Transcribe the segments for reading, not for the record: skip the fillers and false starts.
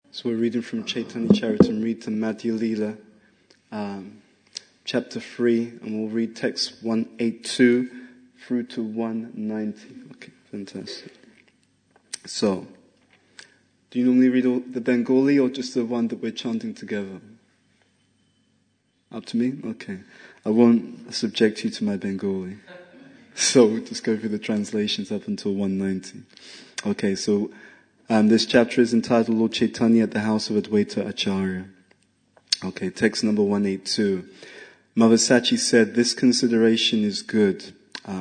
So we're reading from Chaitanya Charitamrita Madhya Leela, chapter 3, and we'll read text 182 through to 190. Okay, fantastic. So, do you normally read the Bengali or just the one that we're chanting together? Up to me? Okay. I won't subject you to my Bengali. So we'll just go through the translations up until 190. Okay, so this chapter is entitled Lord Chaitanya at the House of Advaita Acharya. Okay, text number 182. Mother Sachi said, this consideration is good.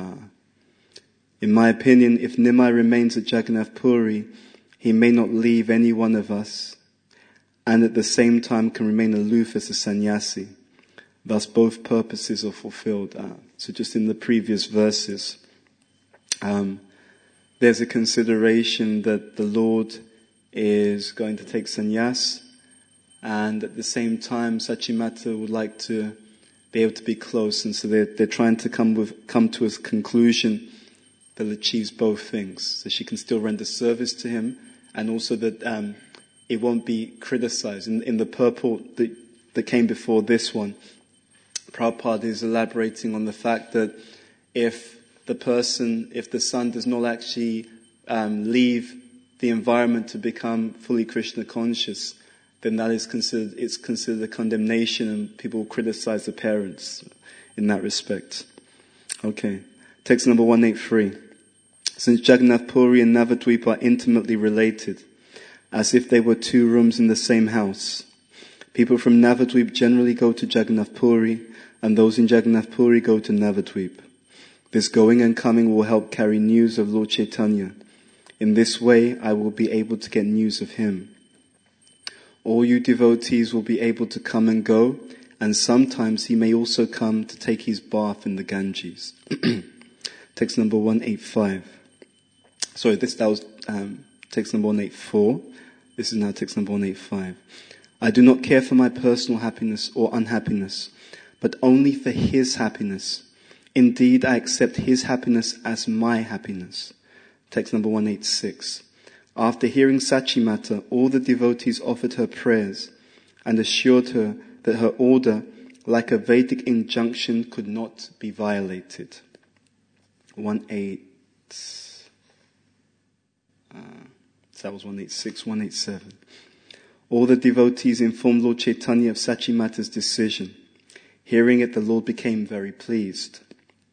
In my opinion, if Nimai remains at Jagannath Puri, he may not leave any one of us, and at the same time can remain aloof as a sannyasi. Thus both purposes are fulfilled. So just in the previous verses, there's a consideration that the Lord is going to take sannyas, and at the same time Sachimata would like to be able to be close, and so they're trying to come to a conclusion that achieves both things. So she can still render service to him, and also that it won't be criticized. In the purport that came before this one, Prabhupada is elaborating on the fact that if the son does not actually leave the environment to become fully Krishna conscious, then that is considered a condemnation, and people will criticize the parents in that respect. Okay, text number 183. Since Jagannath Puri and Navadvip are intimately related, as if they were two rooms in the same house, people from Navadvip generally go to Jagannath Puri, and those in Jagannath Puri go to Navadvip. This going and coming will help carry news of Lord Chaitanya. In this way, I will be able to get news of him. All you devotees will be able to come and go, and sometimes he may also come to take his bath in the Ganges. Text number 185. Sorry, that was text number 184. This is now text number 185. I do not care for my personal happiness or unhappiness, but only for his happiness. Indeed, I accept his happiness as my happiness. Text number 186. After hearing Sachimata, all the devotees offered her prayers and assured her that her order, like a Vedic injunction, could not be violated. 186. So that was 186, 187. All the devotees informed Lord Chaitanya of Sachimata's decision. Hearing it, the Lord became very pleased.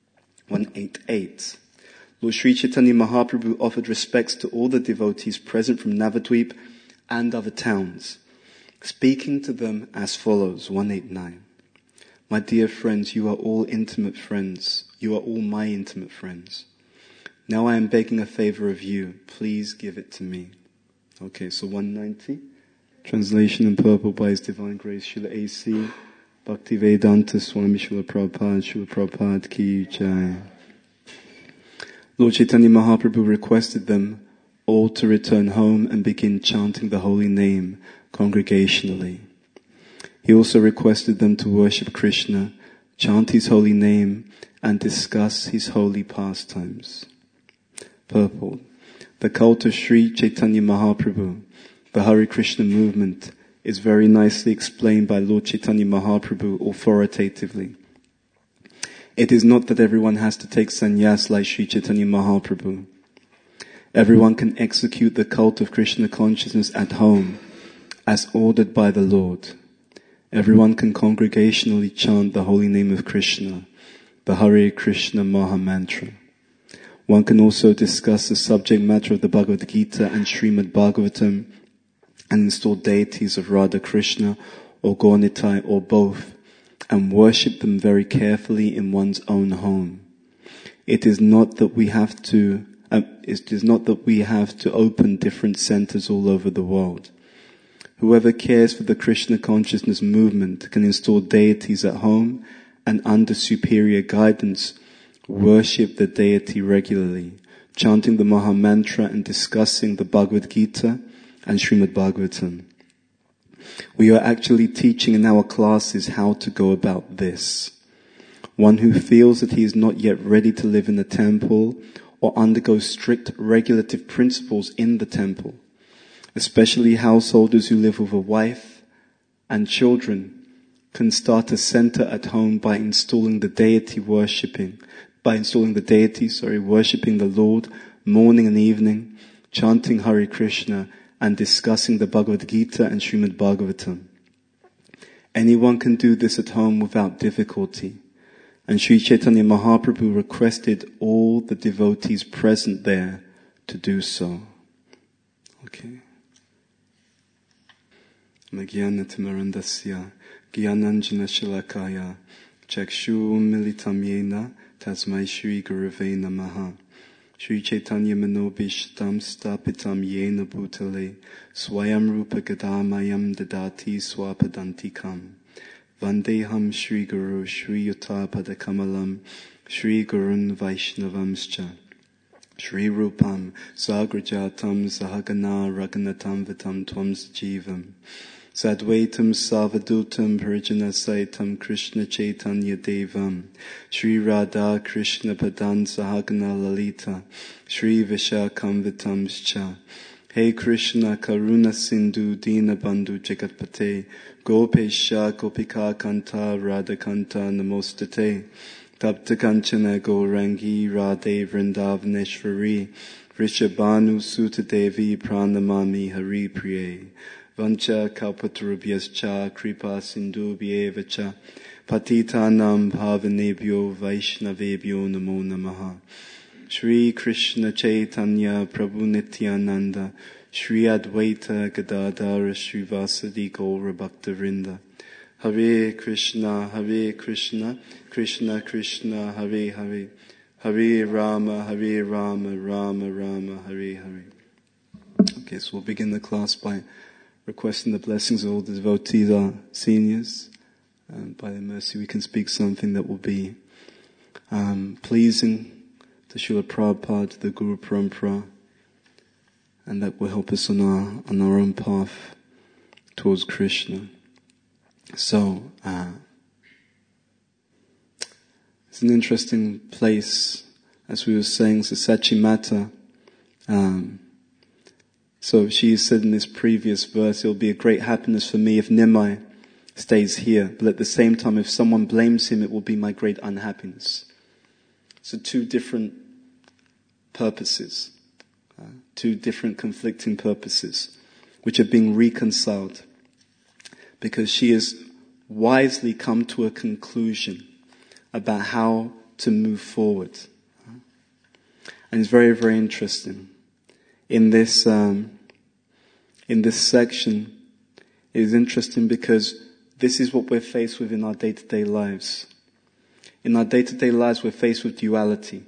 188. Lord Sri Chaitanya Mahaprabhu offered respects to all the devotees present from Navadvip and other towns, speaking to them as follows. 189. My dear friends, you are all intimate friends. You are all my intimate friends. Now I am begging a favor of you. Please give it to me. Okay, so 190. Translation in purple by His Divine Grace, Srila A.C. Bhaktivedanta Swami Srila Prabhupada Ki Jai. Lord Chaitanya Mahaprabhu requested them all to return home and begin chanting the holy name congregationally. He also requested them to worship Krishna, chant his holy name, and discuss his holy pastimes. Purport. The cult of Sri Chaitanya Mahaprabhu, the Hare Krishna movement, is very nicely explained by Lord Chaitanya Mahaprabhu authoritatively. It is not that everyone has to take sannyas like Sri Chaitanya Mahaprabhu. Everyone can execute the cult of Krishna consciousness at home, as ordered by the Lord. Everyone can congregationally chant the holy name of Krishna, the Hare Krishna Maha Mantra. One can also discuss the subject matter of the Bhagavad Gita and Srimad Bhagavatam, and install deities of Radha Krishna or Gaunitai or both, and worship them very carefully in one's own home. It is not that we have to open different centers all over the world. Whoever cares for the Krishna consciousness movement can install deities at home, and under superior guidance worship the deity regularly, chanting the Maha Mantra and discussing the Bhagavad Gita and Srimad Bhagavatam. We are actually teaching in our classes how to go about this. One who feels that he is not yet ready to live in the temple or undergo strict regulative principles in the temple, Especially householders who live with a wife and children can start a center at home by installing the deity worshipping the Lord morning and evening, chanting Hare Krishna and discussing the Bhagavad Gita and Srimad Bhagavatam. Anyone can do this at home without difficulty. And Sri Chaitanya Mahaprabhu requested all the devotees present there to do so. Okay. Nagyanatimarandasya Gyananjana Shalakaya Chakshu Militam Yena Tasmai Shri Gurave Namaha Shri Chaitanya Manobishtam Stapitam Yena Bhutale Swayam Rupa Gadamayam Dadati Swapadantikam Vandeham Shri Guru Shri Yuta Padakamalam Shri Gurun Vaishnavamscha Shri Rupam Sagrajatam Sahagana Raghunatam Vitam Tvam Sajivam Sadvaitam Savadutam Parajana Saitam Krishna Chaitanya Devam Shri Radha Krishna Padan Sahagana Lalita Shri Vishakam Vitamscha Hey Krishna Karuna Sindhu Dina Bandhu Jagatpate Gopesha Gopika Kanta Radha Kanta Namostate Tapta Kanchana Gaurangi Radhe Vrindavaneshwari Rishabhanu Sutta Devi Pranamami Hari Priye Vancha Kalpatarubhyascha Kripa Sindhubhyevacha Patitanam Bhavanebhyo Vaishnavebhyo Namo Namaha Shri Krishna Chaitanya Prabhu Nityananda Shri Advaita Gadadhara Srivasadi Gaura Bhaktavinda Hare Krishna, Krishna Krishna, Hare Hare, Hare Rama, Rama Rama, Hare Hare. Okay, so we'll begin the class by requesting the blessings of all the devotees, our seniors. By their mercy we can speak something that will be pleasing to Srila Prabhupada, to the Guru Parampara, and that will help us on our own path towards Krishna. So, it's an interesting place, as we were saying, so Sachi Mata. So she said in this previous verse, it will be a great happiness for me if Nimai stays here, but at the same time, if someone blames him, it will be my great unhappiness. So two different purposes, two different conflicting purposes, which are being reconciled. Because she has wisely come to a conclusion about how to move forward. And it's very, very interesting. In this section, it is interesting because this is what we're faced with in our day-to-day lives. In our day-to-day lives, we're faced with duality.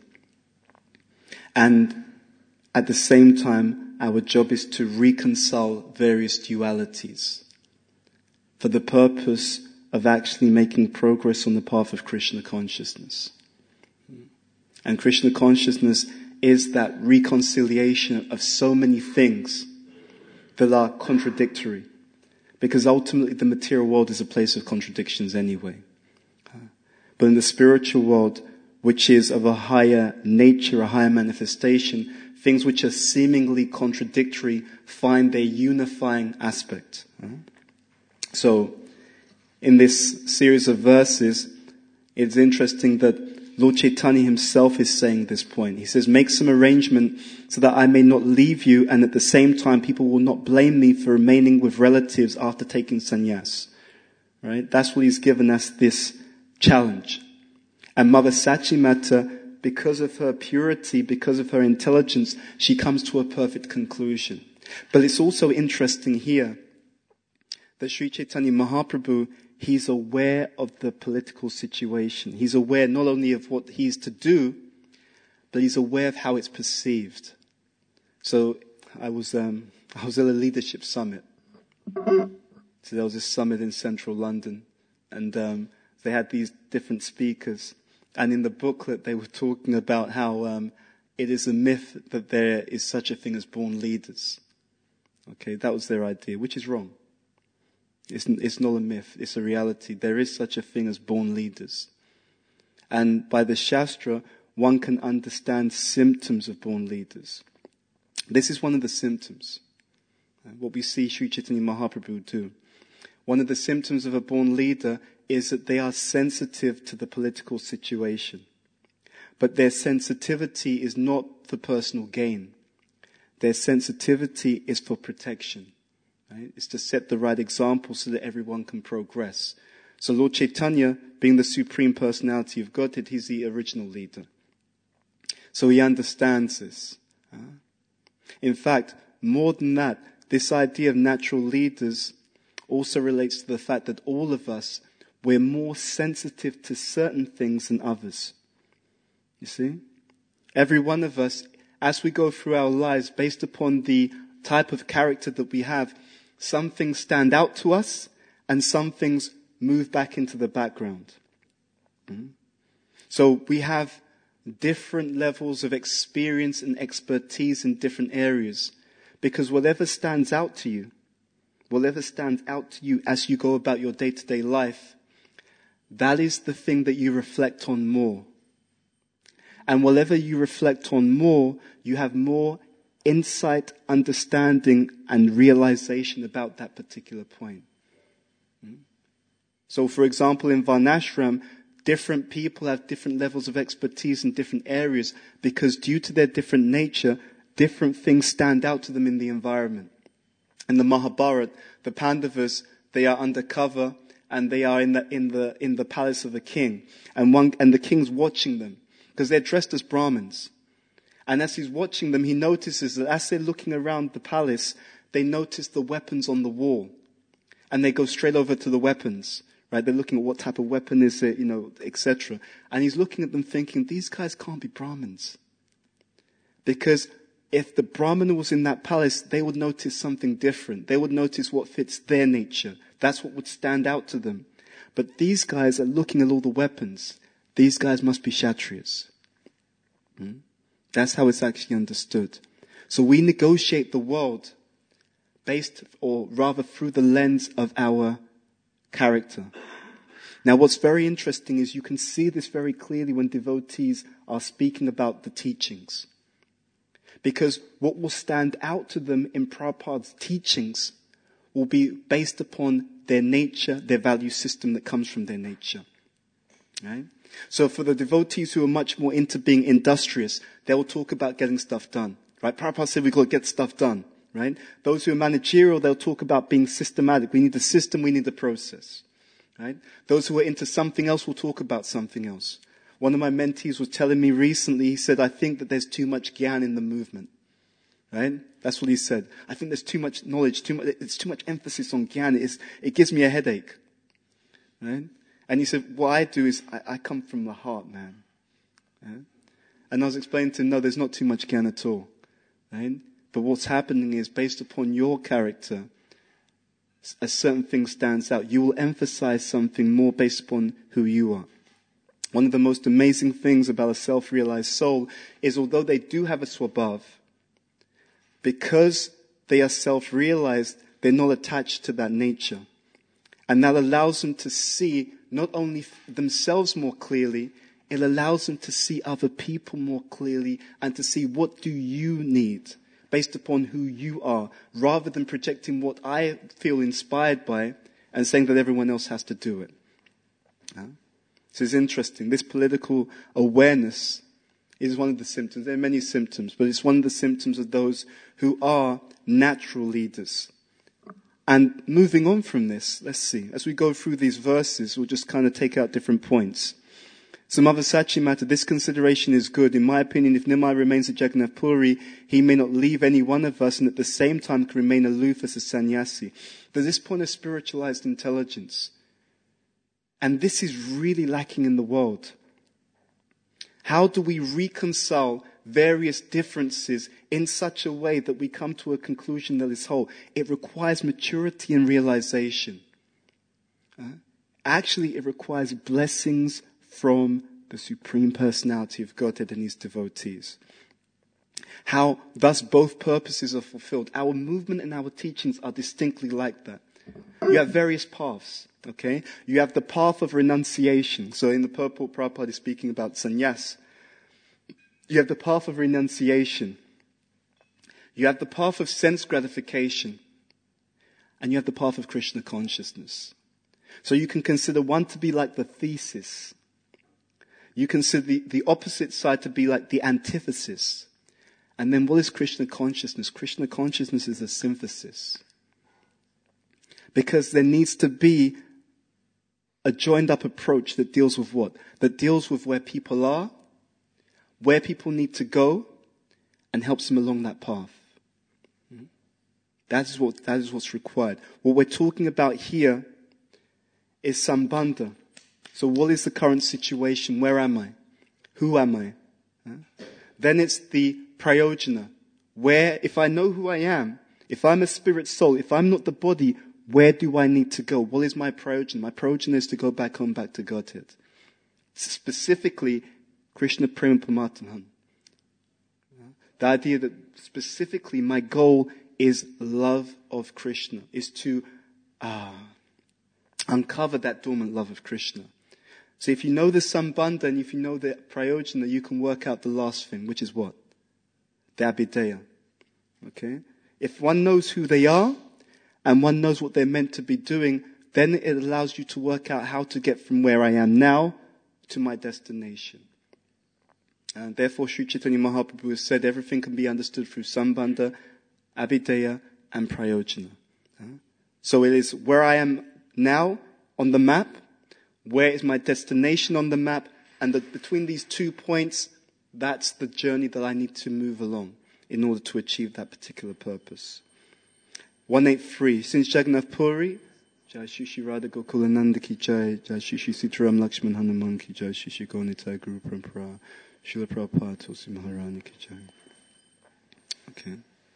And at the same time, our job is to reconcile various dualities for the purpose of actually making progress on the path of Krishna consciousness. And Krishna consciousness is that reconciliation of so many things that are contradictory. Because ultimately the material world is a place of contradictions anyway. But in the spiritual world, which is of a higher nature, a higher manifestation, things which are seemingly contradictory find their unifying aspect. So, in this series of verses, it's interesting that Lord Chaitanya himself is saying this point. He says, make some arrangement so that I may not leave you, and at the same time people will not blame me for remaining with relatives after taking sannyas. Right? That's what he's given us, this challenge. And Mother Sachimata, because of her purity, because of her intelligence, she comes to a perfect conclusion. But it's also interesting here that Sri Chaitanya Mahaprabhu, he's aware of the political situation. He's aware not only of what he's to do, but he's aware of how it's perceived. So I was at a leadership summit. So there was this summit in central London, and they had these different speakers. And in the booklet, they were talking about how it is a myth that there is such a thing as born leaders. Okay, that was their idea, which is wrong. It's not a myth, it's a reality. There is such a thing as born leaders. And by the Shastra, one can understand symptoms of born leaders. This is one of the symptoms. What we see Sri Chaitanya Mahaprabhu do. One of the symptoms of a born leader is that they are sensitive to the political situation. But their sensitivity is not for personal gain. Their sensitivity is for protection. Right? It's to set the right example so that everyone can progress. So Lord Chaitanya, being the Supreme Personality of Godhead, he's the original leader. So he understands this. In fact, more than that, this idea of natural leaders also relates to the fact that all of us, we're more sensitive to certain things than others. You see? Every one of us, as we go through our lives, based upon the type of character that we have, some things stand out to us and some things move back into the background. So we have different levels of experience and expertise in different areas, because whatever stands out to you as you go about your day-to-day life, that is the thing that you reflect on more. And whatever you reflect on more, you have more insight, understanding, and realization about that particular point. So, for example, in Varnashram, different people have different levels of expertise in different areas because due to their different nature, different things stand out to them in the environment. In the Mahabharata, the Pandavas, they are undercover and they are in the palace of the king, and the king's watching them because they're dressed as Brahmins. And as he's watching them, he notices that as they're looking around the palace, they notice the weapons on the wall, and they go straight over to the weapons. Right? They're looking at what type of weapon is it, etc. And he's looking at them thinking, these guys can't be Brahmins. Because if the Brahmana was in that palace, they would notice something different. They would notice what fits their nature. That's what would stand out to them. But these guys are looking at all the weapons. These guys must be Kshatriyas. That's how it's actually understood. So we negotiate the world based, or rather through the lens of our character. Now what's very interesting is you can see this very clearly when devotees are speaking about the teachings. Because what will stand out to them in Prabhupada's teachings will be based upon their nature, their value system that comes from their nature. Right? So for the devotees who are much more into being industrious, they will talk about getting stuff done. Right? Prabhupada said we've got to get stuff done. Right? Those who are managerial, they'll talk about being systematic. We need the system, we need the process. Right? Those who are into something else will talk about something else. One of my mentees was telling me recently, he said, I think that there's too much gyan in the movement. Right? That's what he said. I think there's too much knowledge, it's too much emphasis on gyan. It gives me a headache. Right? And he said, what I do is, I come from the heart, man. Right? And I was explaining to him, no, there's not too much gyan at all. Right? But what's happening is, based upon your character, a certain thing stands out. You will emphasize something more based upon who you are. One of the most amazing things about a self-realized soul is, although they do have a swabhav, because they are self-realized, they're not attached to that nature. And that allows them to see not only themselves more clearly, it allows them to see other people more clearly and to see what do you need based upon who you are, rather than projecting what I feel inspired by and saying that everyone else has to do it. So it's interesting. This political awareness is one of the symptoms. There are many symptoms, but it's one of the symptoms of those who are natural leaders. And moving on from this, let's see. As we go through these verses, we'll just kind of take out different points. So Mother Sachimata, this consideration is good. In my opinion, if Nimai remains at Jagannath Puri, he may not leave any one of us and at the same time can remain aloof as a sannyasi. There's this point of spiritualized intelligence. And this is really lacking in the world. How do we reconcile various differences in such a way that we come to a conclusion that is whole? It requires maturity and realization. Actually, it requires blessings from the Supreme Personality of Godhead and His devotees. How thus both purposes are fulfilled. Our movement and our teachings are distinctly like that. You have various paths, okay? You have the path of renunciation. So in the purport, Prabhupada is speaking about sannyas. You have the path of renunciation. You have the path of sense gratification. and you have the path of Krishna consciousness. So you can consider one to be like the thesis. You consider the opposite side to be like the antithesis. And then what is Krishna consciousness? Krishna consciousness is a synthesis. Because there needs to be a joined up approach that deals with what? That deals with where people are, where people need to go, and helps them along that path. That is what's required. What we're talking about here is sambandha. So what is the current situation? Where am I? Who am I? Then it's the prayojana. Where, if I know who I am, if I'm a spirit soul, if I'm not the body, where do I need to go? What is my prayojana? My prayojana is to go back home, back to Godhead. Specifically, Krishna Prema Paramatman. The idea that specifically my goal is love of Krishna, is to uncover that dormant love of Krishna. So if you know the sambandha and if you know the prayojana, you can work out the last thing, which is what? The abhideya. Okay? If one knows who they are, and one knows what they're meant to be doing, then it allows you to work out how to get from where I am now to my destination. And therefore, Sri Chaitanya Mahaprabhu has said everything can be understood through sambandha, abhideya, and prayojana. So it is where I am now on the map, where is my destination on the map, and between these 2 points, that's the journey that I need to move along in order to achieve that particular purpose. 183. Since Jagannath Puri, Jai Shri Shri Radha Gokulananda ki Jai, Jai Shri Shri Sitaram Lakshman Hanuman ki Jai, Shri Shri Gaunitai Guru Parampara, Srila Prabhupada Tulsi Maharani ki Jai. Okay.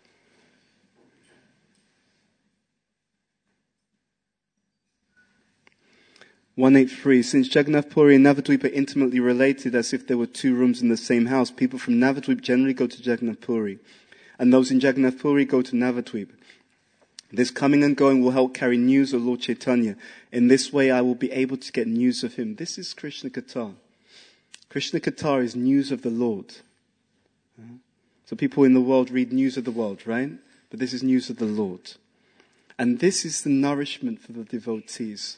Since Jagannath Puri and Navadvip are intimately related as if there were 2 rooms in the same house, people from Navadvip generally go to Jagannath Puri, and those in Jagannath Puri go to Navadvip. This coming and going will help carry news of Lord Chaitanya. In this way, I will be able to get news of him. This is Krishna Katha. Krishna Katha is news of the Lord. So people in the world read news of the world, right? But this is news of the Lord. And this is the nourishment for the devotees.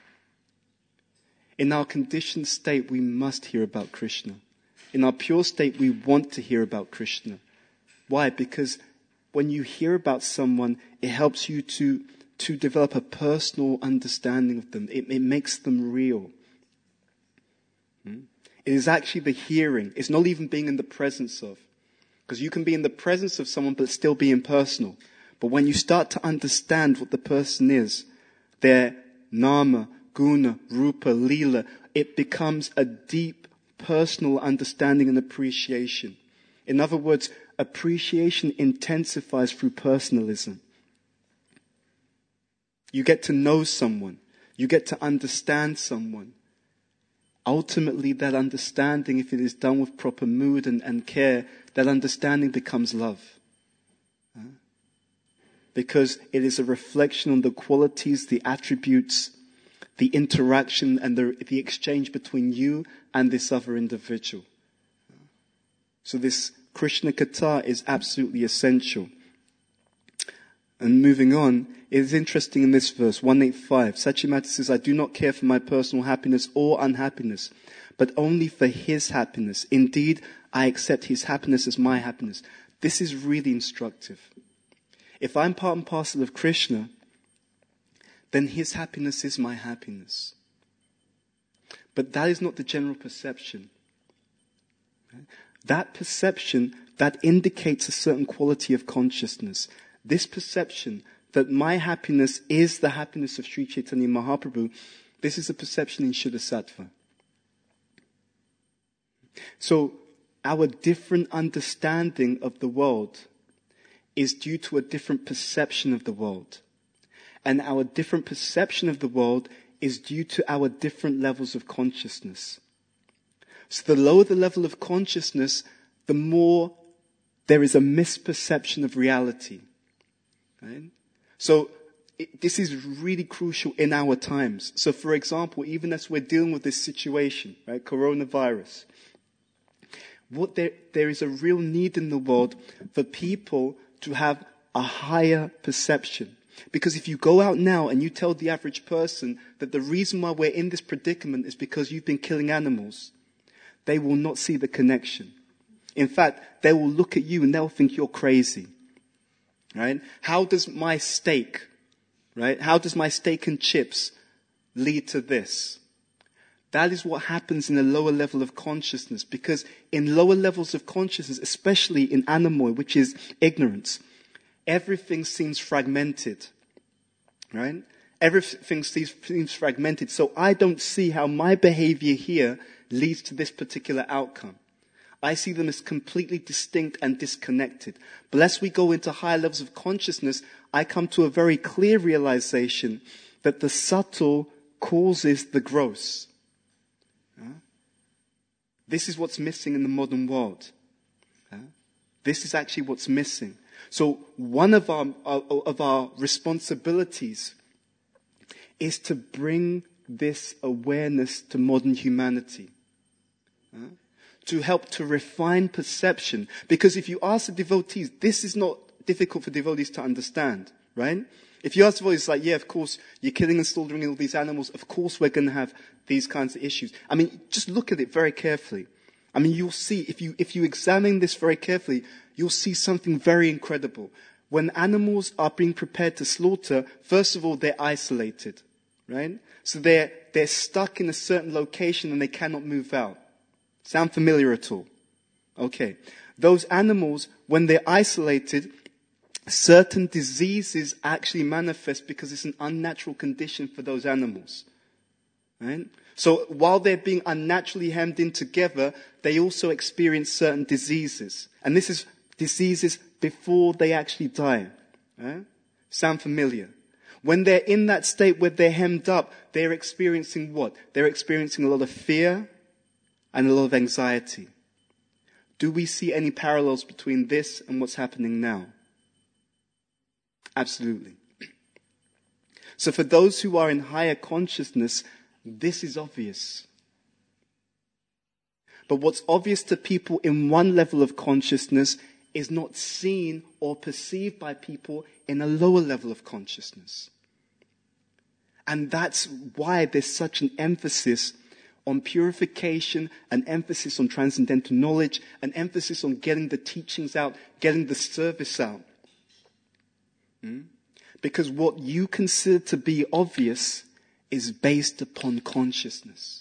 In our conditioned state, we must hear about Krishna. In our pure state, we want to hear about Krishna. Why? Because when you hear about someone, it helps you to develop a personal understanding of them. It makes them real. It is actually the hearing. It's not even being in the presence of. Because you can be in the presence of someone but still be impersonal. But when you start to understand what the person is, their nama, guna, rupa, lila, it becomes a deep personal understanding and appreciation. In other words, appreciation intensifies through personalism. You get to know someone. You get to understand someone. Ultimately, that understanding, if it is done with proper mood and care, that understanding becomes love. Because it is a reflection on the qualities, the attributes, the interaction and the exchange between you and this other individual. So this Krishna Katha is absolutely essential. And moving on, it is interesting in this verse, 185. Sachimata says, I do not care for my personal happiness or unhappiness, but only for his happiness. Indeed, I accept his happiness as my happiness. This is really instructive. If I'm part and parcel of Krishna, then his happiness is my happiness. But that is not the general perception. That perception, that indicates a certain quality of consciousness. This perception that my happiness is the happiness of Sri Chaitanya Mahaprabhu, this is a perception in Shuddha Sattva. So our different understanding of the world is due to a different perception of the world. And our different perception of the world is due to our different levels of consciousness. So the lower the level of consciousness, the more there is a misperception of reality. Right? So this is really crucial in our times. So for example, even as we're dealing with this situation, right, coronavirus, there is a real need in the world for people to have a higher perception. Because if you go out now and you tell the average person that the reason why we're in this predicament is because you've been killing animals, they will not see the connection. In fact, they will look at you and they'll think you're crazy. Right? How does my steak, right? How does my steak and chips lead to this? That is what happens in a lower level of consciousness, because in lower levels of consciousness, especially in anomoi, which is ignorance, everything seems fragmented, right? Everything seems fragmented. So I don't see how my behavior here leads to this particular outcome. I see them as completely distinct and disconnected. But as we go into higher levels of consciousness, I come to a very clear realization that the subtle causes the gross. This is what's missing in the modern world. This is actually what's missing. So one of our responsibilities is to bring this awareness to modern humanity. To help to refine perception. Because if you ask the devotees, this is not difficult for devotees to understand, right? If you ask devotees, like, yeah, of course, you're killing and slaughtering all these animals. Of course, we're going to have these kinds of issues. I mean, just look at it very carefully. I mean, you'll see, if you examine this very carefully, you'll see something very incredible. When animals are being prepared to slaughter, first of all, they're isolated, right? So they're stuck in a certain location and they cannot move out. Sound familiar at all? Okay. Those animals, when they're isolated, certain diseases actually manifest because it's an unnatural condition for those animals. Right? So while they're being unnaturally hemmed in together, they also experience certain diseases. And this is diseases before they actually die. Right? Sound familiar? When they're in that state where they're hemmed up, they're experiencing what? They're experiencing a lot of fear and a lot of anxiety. Do we see any parallels between this and what's happening now? Absolutely. So for those who are in higher consciousness, this is obvious. But what's obvious to people in one level of consciousness is not seen or perceived by people in a lower level of consciousness. And that's why there's such an emphasis on purification, an emphasis on transcendental knowledge, an emphasis on getting the teachings out, getting the service out. Because what you consider to be obvious is based upon consciousness.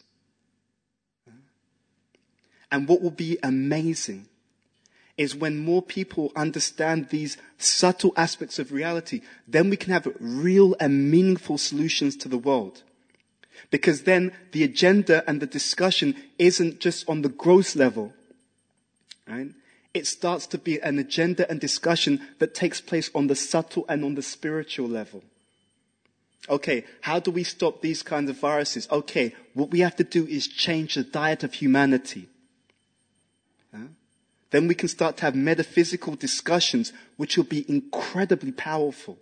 And what will be amazing is when more people understand these subtle aspects of reality, then we can have real and meaningful solutions to the world. Because then the agenda and the discussion isn't just on the gross level, right? It starts to be an agenda and discussion that takes place on the subtle and on the spiritual level. Okay, how do we stop these kinds of viruses? Okay, what we have to do is change the diet of humanity. Then we can start to have metaphysical discussions which will be incredibly powerful.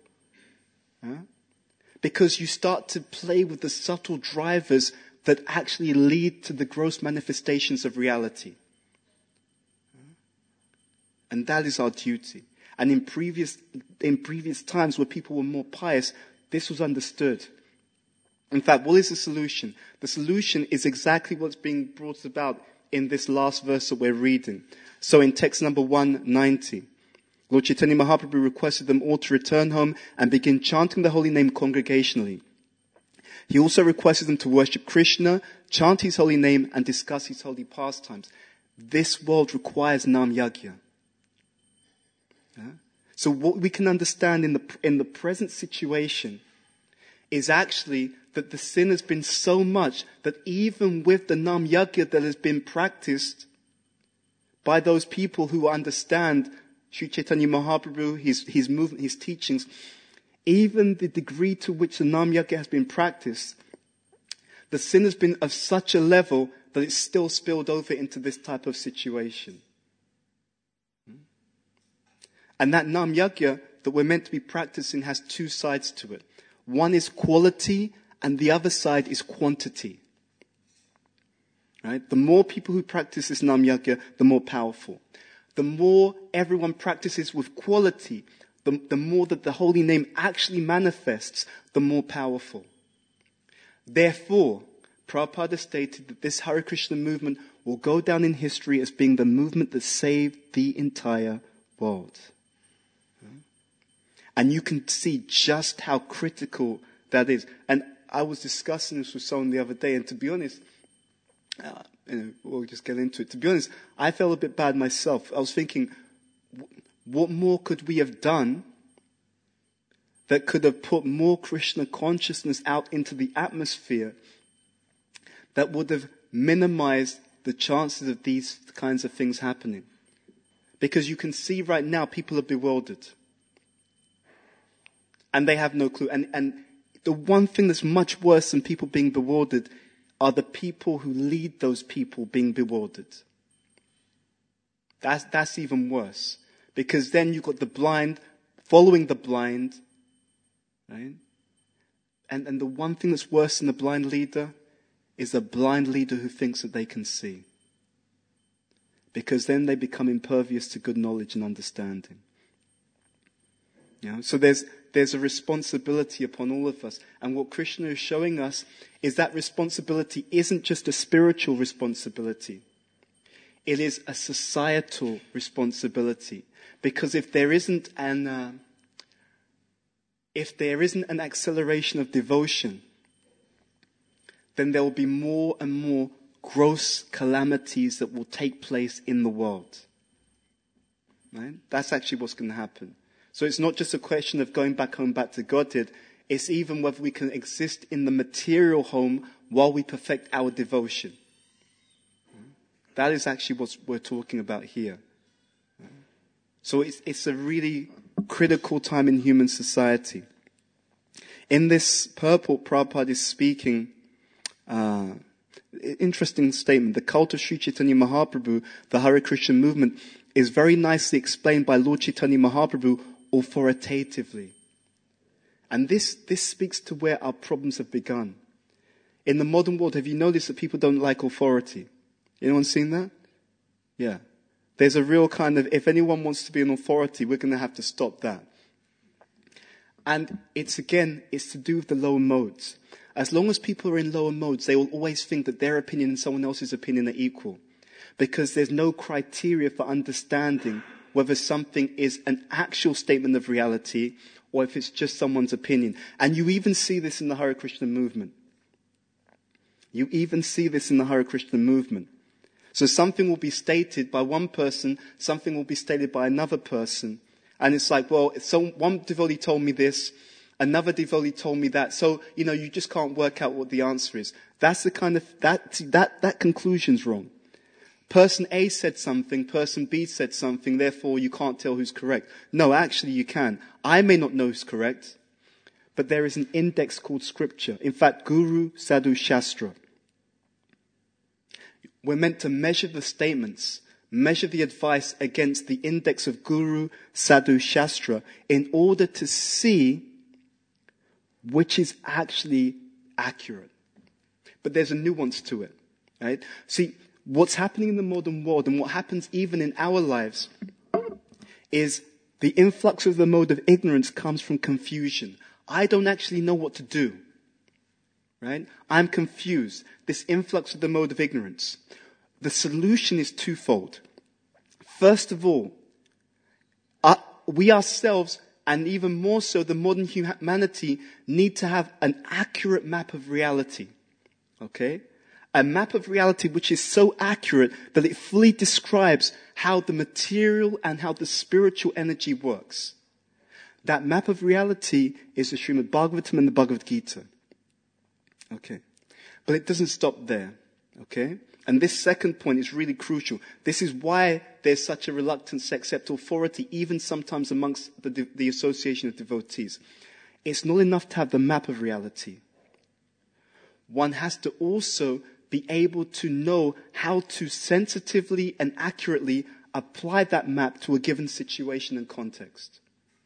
Because you start to play with the subtle drivers that actually lead to the gross manifestations of reality. And that is our duty. And in previous times where people were more pious, this was understood. In fact, what is the solution? The solution is exactly what's being brought about in this last verse that we're reading. So in text number 190, Lord Chaitanya Mahaprabhu requested them all to return home and begin chanting the holy name congregationally. He also requested them to worship Krishna, chant his holy name, and discuss his holy pastimes. This world requires Nam Yagya. So what we can understand in the present situation is actually that the sin has been so much that even with the Nam Yagya that has been practiced by those people who understand Sri Chaitanya Mahaprabhu, his movement, his teachings, even the degree to which the Nam Yagya has been practiced, the sin has been of such a level that it's still spilled over into this type of situation. And that Nam Yagya that we're meant to be practicing has two sides to it. One is quality and the other side is quantity. Right? The more people who practice this Nam Yagya, the more powerful. The more everyone practices with quality, the more that the holy name actually manifests, the more powerful. Therefore, Prabhupada stated that this Hare Krishna movement will go down in history as being the movement that saved the entire world. And you can see just how critical that is. And I was discussing this with someone the other day, and to be honest, we'll just get into it. To be honest, I felt a bit bad myself. I was thinking, what more could we have done that could have put more Krishna consciousness out into the atmosphere that would have minimized the chances of these kinds of things happening? Because you can see right now people are bewildered. And they have no clue. And the one thing that's much worse than people being bewildered are the people who lead those people being bewildered. That's even worse. Because then you've got the blind following the blind, right? And the one thing that's worse than the blind leader is a blind leader who thinks that they can see. Because then they become impervious to good knowledge and understanding. So there's a responsibility upon all of us. And what Krishna is showing us is that responsibility isn't just a spiritual responsibility. It is a societal responsibility. Because if there isn't an acceleration of devotion, then there will be more and more gross calamities that will take place in the world. Right? That's actually what's going to happen. So it's not just a question of going back home, back to Godhead. It's even whether we can exist in the material home while we perfect our devotion. That is actually what we're talking about here. So it's a really critical time in human society. In this purport, Prabhupada is speaking, interesting statement. The cult of Sri Chaitanya Mahaprabhu, the Hare Krishna movement, is very nicely explained by Lord Chaitanya Mahaprabhu authoritatively. And this speaks to where our problems have begun. In the modern world, have you noticed that people don't like authority? Anyone seen that? Yeah. There's a real kind of, if anyone wants to be an authority, we're going to have to stop that. And it's to do with the lower modes. As long as people are in lower modes, they will always think that their opinion and someone else's opinion are equal. Because there's no criteria for understanding whether something is an actual statement of reality or if it's just someone's opinion. And you even see this in the Hare Krishna movement. So something will be stated by one person, something will be stated by another person. And it's like, well, so one devotee told me this, another devotee told me that. So, you just can't work out what the answer is. That's the kind of, that conclusion's wrong. Person A said something, person B said something, therefore you can't tell who's correct. No, actually you can. I may not know who's correct, but there is an index called scripture. In fact, Guru Sadhu Shastra. We're meant to measure the statements, measure the advice against the index of Guru Sadhu Shastra in order to see which is actually accurate. But there's a nuance to it, right? See, what's happening in the modern world and what happens even in our lives is the influx of the mode of ignorance comes from confusion. I don't actually know what to do, right? I'm confused. This influx of the mode of ignorance. The solution is twofold. First of all, we ourselves, and even more so the modern humanity, need to have an accurate map of reality. Okay? A map of reality which is so accurate that it fully describes how the material and how the spiritual energy works. That map of reality is the Srimad Bhagavatam and the Bhagavad Gita. Okay. But it doesn't stop there. Okay? And this second point is really crucial. This is why there's such a reluctance to accept authority, even sometimes amongst the association of devotees. It's not enough to have the map of reality. One has to also be able to know how to sensitively and accurately apply that map to a given situation and context.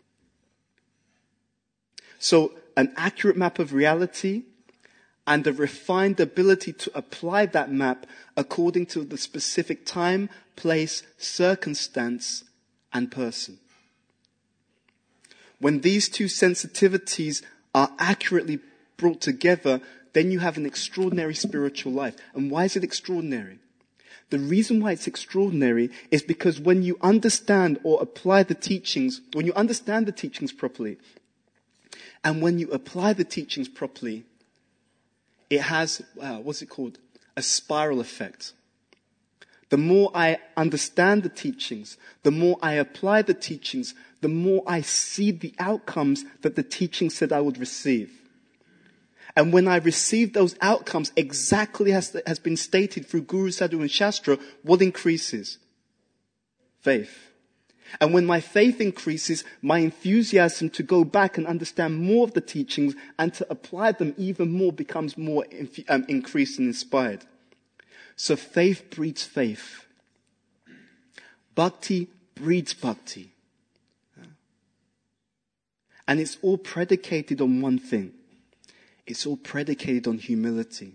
So, an accurate map of reality and a refined ability to apply that map according to the specific time, place, circumstance, and person. When these two sensitivities are accurately brought together, then you have an extraordinary spiritual life. And why is it extraordinary? The reason why it's extraordinary is because when you understand or apply the teachings, when you understand the teachings properly, and when you apply the teachings properly, it has, what's it called? A spiral effect. The more I understand the teachings, the more I apply the teachings, the more I see the outcomes that the teaching said I would receive. And when I receive those outcomes exactly as has been stated through Guru, Sadhu and Shastra, what increases? Faith. And when my faith increases, my enthusiasm to go back and understand more of the teachings and to apply them even more becomes more increased and inspired. So faith breeds faith. Bhakti breeds bhakti. And it's all predicated on one thing. It's all predicated on humility.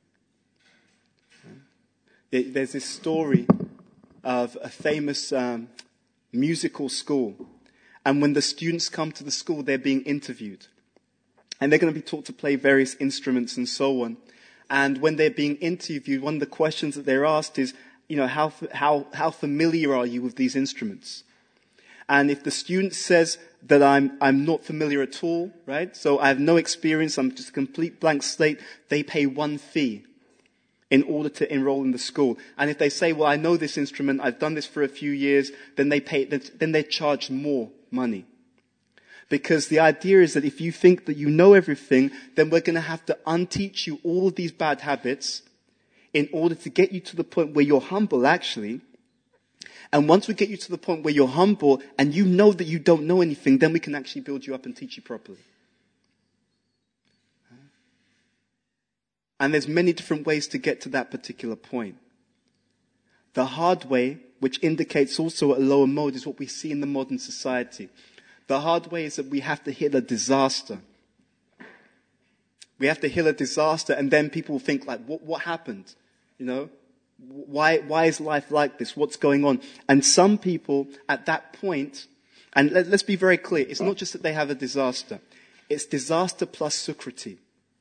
There's this story of a famous musical school. And when the students come to the school, they're being interviewed. And they're going to be taught to play various instruments and so on. And when they're being interviewed, one of the questions that they're asked is, how familiar are you with these instruments? And if the student says that I'm not familiar at all, right? So I have no experience, I'm just a complete blank slate, they pay one fee in order to enroll in the school. And if they say, well, I know this instrument, I've done this for a few years, then they charge more money. Because the idea is that if you think that you know everything, then we're going to have to unteach you all of these bad habits in order to get you to the point where you're humble, actually. And once we get you to the point where you're humble and you know that you don't know anything, then we can actually build you up and teach you properly. And there's many different ways to get to that particular point. The hard way, which indicates also a lower mode, is what we see in the modern society. The hard way is that we have to hit a disaster. We have to hit a disaster and then people think like, what happened? Why is life like this? What's going on? And some people at that point, and let's be very clear, it's not just that they have a disaster. It's disaster plus Sukriti.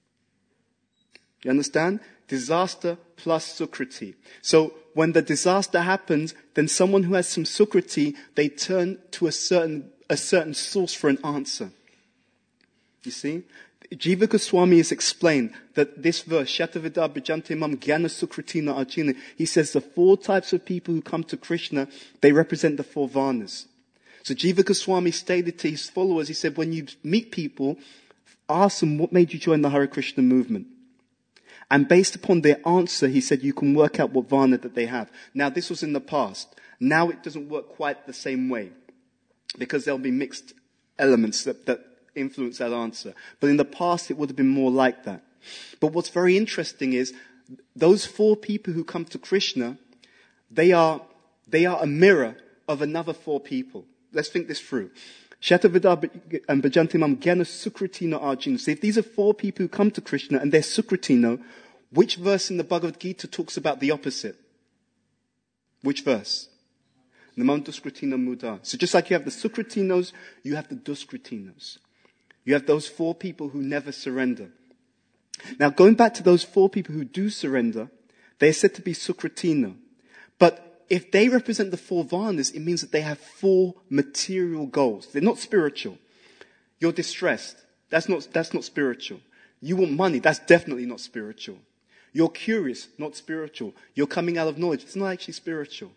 You understand? Disaster plus Sukriti. So when the disaster happens, then someone who has some Sukriti, they turn to a certain source for an answer. You see? Jiva Goswami has explained that this verse, Shatavida Bhajante Mam Jnana Sukritina Arjuna, he says the 4 types of people who come to Krishna, they represent the 4 varnas. So Jiva Goswami stated to his followers, he said, when you meet people, ask them what made you join the Hare Krishna movement. And based upon their answer, he said, you can work out what varna that they have. Now this was in the past. Now it doesn't work quite the same way. Because there'll be mixed elements that influence that answer. But in the past, it would have been more like that. But what's very interesting is those 4 people who come to Krishna, they are a mirror of another 4 people. Let's think this through. Shatavida and Bhajantimam Jnana Sukritino Arjuna. So if these are 4 people who come to Krishna and they're Sukritino, which verse in the Bhagavad Gita talks about the opposite? Which verse? Namam Duskritino Muda. So just like you have the Sukritinos, you have the Duskritinos. You have those 4 people who never surrender. Now, going back to those 4 people who do surrender, they're said to be Sukritino. But if they represent the 4 varnas, it means that they have 4 material goals. They're not spiritual. You're distressed. That's not spiritual. You want money. That's definitely not spiritual. You're curious. Not spiritual. You're coming out of knowledge. It's not actually spiritual.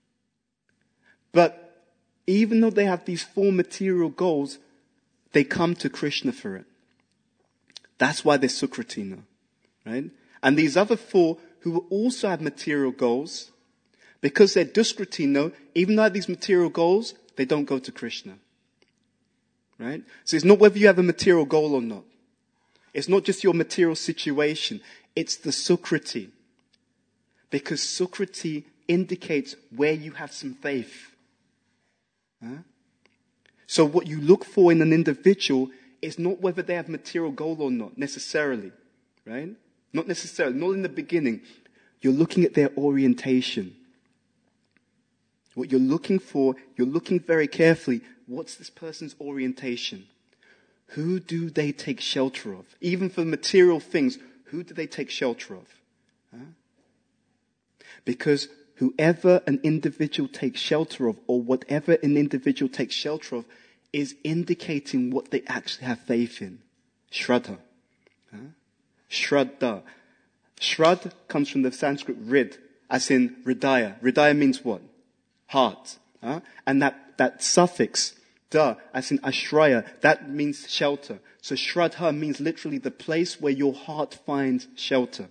But even though they have these 4 material goals, they come to Krishna for it. That's why they're Sukritina, right? And these other 4 who also have material goals, because they're Duskritino, even though they have these material goals, they don't go to Krishna, right? So it's not whether you have a material goal or not. It's not just your material situation. It's the Sukriti. Because Sukriti indicates where you have some faith. Huh? So what you look for in an individual is not whether they have material goal or not, necessarily. Right? Not necessarily. Not in the beginning. You're looking at their orientation. What you're looking for, you're looking very carefully. what's this person's orientation? Who do they take shelter of? Even for material things, who do they take shelter of? Because whoever an individual takes shelter of, or whatever an individual takes shelter of, is indicating what they actually have faith in. Shraddha. Shraddha. Shrad comes from the Sanskrit rid, as in hridaya. Hridaya means what? Heart. And that suffix, da, as in ashraya, that means shelter. So shraddha means literally the place where your heart finds shelter.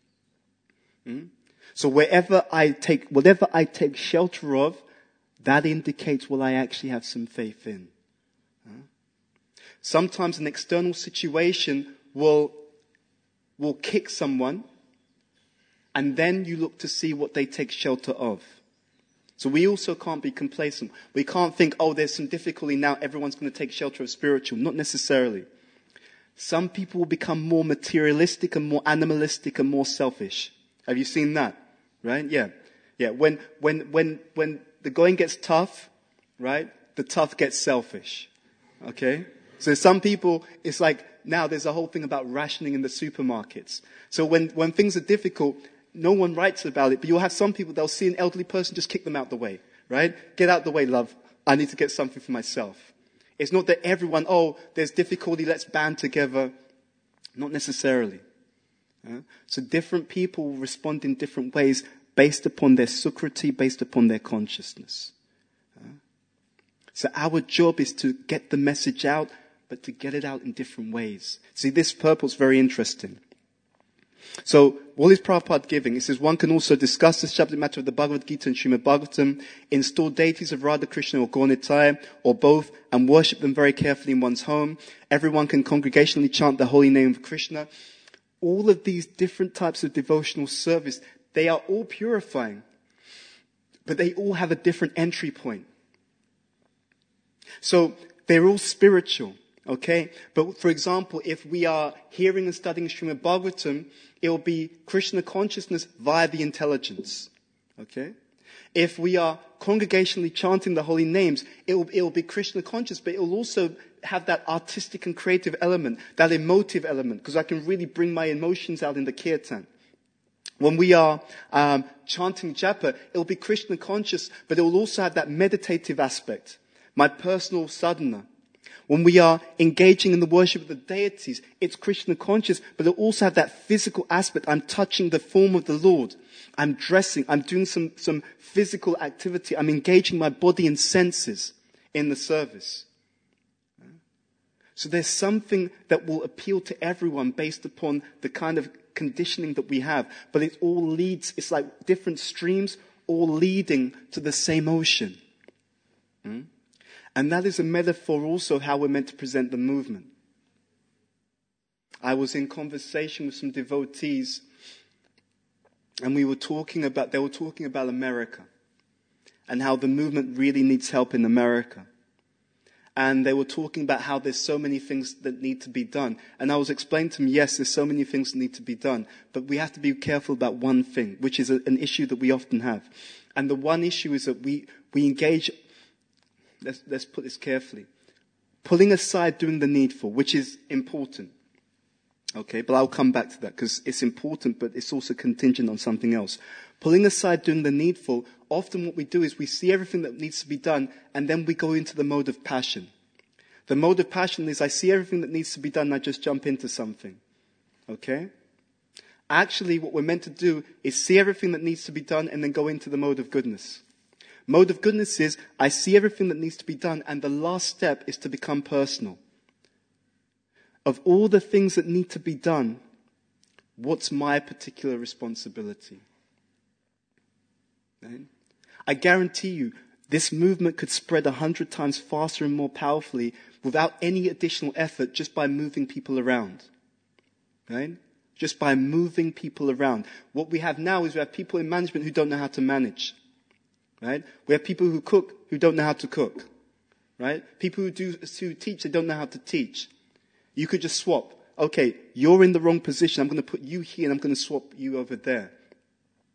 So whatever I take shelter of, that indicates what I actually have some faith in. Sometimes an external situation will kick someone, and then you look to see what they take shelter of. So we also can't be complacent. We can't think, oh, there's some difficulty now, everyone's going to take shelter of spiritual. Not necessarily. Some people will become more materialistic and more animalistic and more selfish. Have you seen that? Right? Yeah. When the going gets tough, right? The tough gets selfish. Okay? So some people, it's like now there's a whole thing about rationing in the supermarkets. So when things are difficult, no one writes about it, but you'll have some people, they'll see an elderly person, just kick them out the way, right? Get out the way, love. I need to get something for myself. It's not that everyone, oh, there's difficulty, let's band together. Not necessarily. So different people respond in different ways based upon their sukriti, based upon their consciousness. So our job is to get the message out, but to get it out in different ways. See, this purport is very interesting. So, what is Prabhupada giving? It says one can also discuss the subject matter of the Bhagavad Gita and Srimad Bhagavatam, install deities of Radha Krishna or Gaur-Nitai, or both, and worship them very carefully in one's home. Everyone can congregationally chant the holy name of Krishna. All of these different types of devotional service, they are all purifying, but they all have a different entry point. So, they're all spiritual. Okay? But for example, if we are hearing and studying Srimad Bhagavatam, it will be Krishna consciousness via the intelligence. Okay? If we are congregationally chanting the holy names, it will be Krishna conscious, but it will also have that artistic and creative element, that emotive element, because I can really bring my emotions out in the kirtan. When we are chanting japa, it will be Krishna conscious, but it will also have that meditative aspect, my personal sadhana. When we are engaging in the worship of the deities, it's Krishna conscious, but it also have that physical aspect. I'm touching the form of the Lord. I'm dressing. I'm doing some physical activity. I'm engaging my body and senses in the service. So there's something that will appeal to everyone based upon the kind of conditioning that we have. But it all leads, it's like different streams all leading to the same ocean. And that is a metaphor also of how we're meant to present the movement. I was in conversation with some devotees, and they were talking about America, and how the movement really needs help in America. And they were talking about how there's so many things that need to be done. And I was explaining to them, yes, there's so many things that need to be done, but we have to be careful about one thing, which is an issue that we often have. And the one issue is that we engage. Let's put this carefully. Pulling aside doing the needful, which is important. Okay, but I'll come back to that because it's important, but it's also contingent on something else. Pulling aside doing the needful, often what we do is we see everything that needs to be done and then we go into the mode of passion. The mode of passion is I see everything that needs to be done and I just jump into something. Okay? Actually, what we're meant to do is see everything that needs to be done and then go into the mode of goodness. Mode of goodness is, I see everything that needs to be done, and the last step is to become personal. Of all the things that need to be done, what's my particular responsibility? Right? I guarantee you, this movement could spread 100 times faster and more powerfully without any additional effort, just by moving people around. Right? Just by moving people around. What we have now is we have people in management who don't know how to manage. Right? We have people who cook who don't know how to cook. Right? People who teach, they don't know how to teach. You could just swap. Okay, you're in the wrong position. I'm going to put you here and I'm going to swap you over there.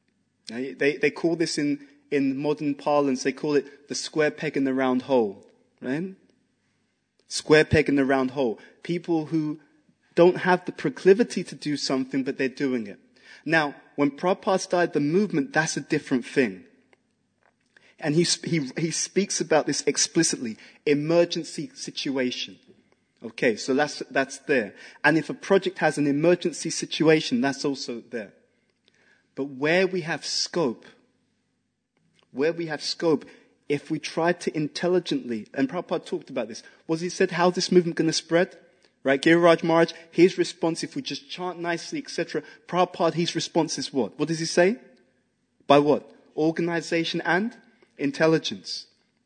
Right? They call this in modern parlance, they call it the square peg in the round hole. right? Square peg in a round hole. People who don't have the proclivity to do something, but they're doing it. Now, when Prabhupada started the movement, that's a different thing. And he speaks about this explicitly. Emergency situation. Okay, so that's there. And if a project has an emergency situation, that's also there. But where we have scope, if we try to intelligently, and Prabhupada talked about this, he said, how's this movement going to spread? Right, Giriraj Maharaj, his response, if we just chant nicely, etc. Prabhupada, his response is what? What does he say? By what? Organization and intelligence.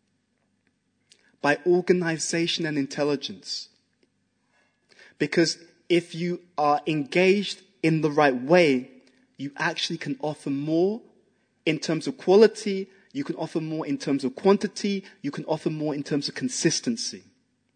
By organization and intelligence. Because if you are engaged in the right way, you actually can offer more in terms of quality, you can offer more in terms of quantity, you can offer more in terms of consistency.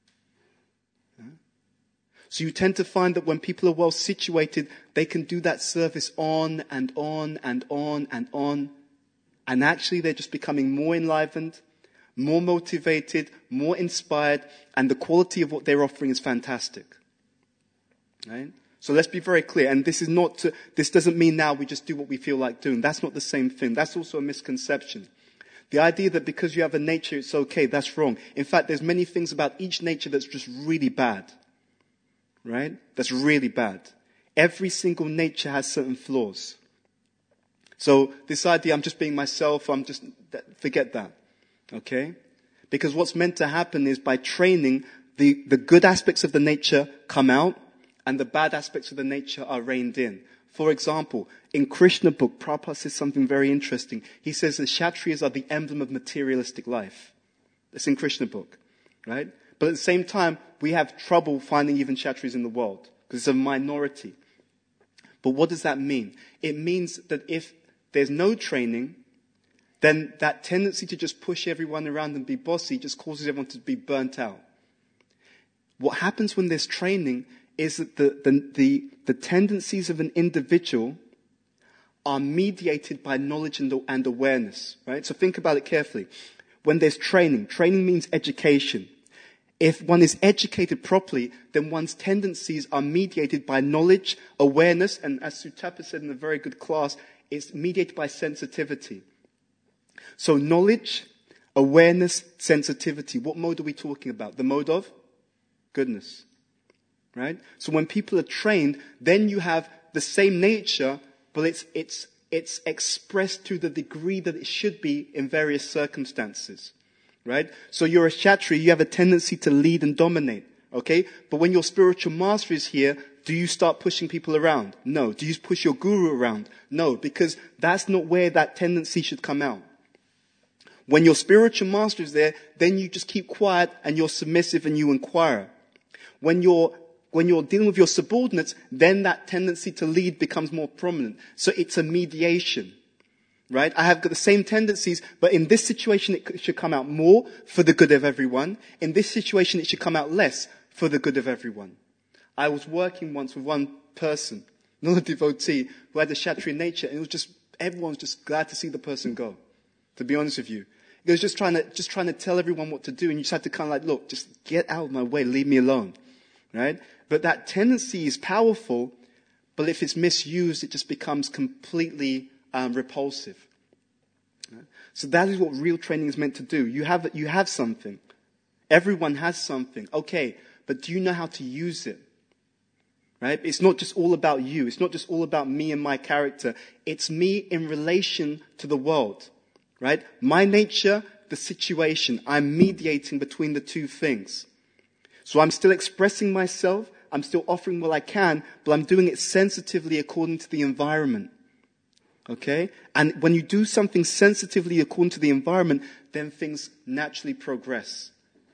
So you tend to find that when people are well situated, they can do that service on and on and on and on. And actually they're just becoming more enlivened, more motivated, more inspired, and the quality of what they're offering is fantastic. Right? So let's be very clear. And this doesn't mean now we just do what we feel like doing. That's not the same thing. That's also a misconception. The idea that because you have a nature, it's okay, that's wrong. In fact, there's many things about each nature that's just really bad. Right? That's really bad. Every single nature has certain flaws. So this idea, I'm just being myself, forget that. Okay? Because what's meant to happen is by training, the good aspects of the nature come out and the bad aspects of the nature are reined in. For example, in Krishna book, Prabhupada says something very interesting. He says the Kshatriyas are the emblem of materialistic life. That's in Krishna book. Right? But at the same time, we have trouble finding even Kshatriyas in the world because it's a minority. But what does that mean? It means that if there's no training, then that tendency to just push everyone around and be bossy just causes everyone to be burnt out. What happens when there's training is that the tendencies of an individual are mediated by knowledge and awareness. Right? So think about it carefully. When there's training means education. If one is educated properly, then one's tendencies are mediated by knowledge, awareness, and as Sutapa said in a very good class, it's mediated by sensitivity. So knowledge, awareness, sensitivity. What mode are we talking about? The mode of goodness. Right? So when people are trained, then you have the same nature, but it's expressed to the degree that it should be in various circumstances. Right? So you're a Kshatriya, you have a tendency to lead and dominate. Okay? But when your spiritual master is here, do you start pushing people around? No. Do you push your guru around? No, because that's not where that tendency should come out. When your spiritual master is there, then you just keep quiet and you're submissive and you inquire. When you're dealing with your subordinates, then that tendency to lead becomes more prominent. So it's a mediation. Right? I have got the same tendencies, but in this situation it should come out more for the good of everyone. In this situation it should come out less for the good of everyone. I was working once with one person, not a devotee, who had a Kshatriya nature, and it was just, everyone was just glad to see the person go. To be honest with you. He was just trying to tell everyone what to do, and you just had to kind of like, look, just get out of my way, leave me alone. Right? But that tendency is powerful, but if it's misused, it just becomes completely repulsive. So that is what real training is meant to do. You have something. Everyone has something. Okay, but do you know how to use it? Right? It's not just all about you. It's not just all about me and my character. It's me in relation to the world. Right? My nature, the situation. I'm mediating between the two things. So I'm still expressing myself. I'm still offering what I can, but I'm doing it sensitively according to the environment. Okay? And when you do something sensitively according to the environment, then things naturally progress.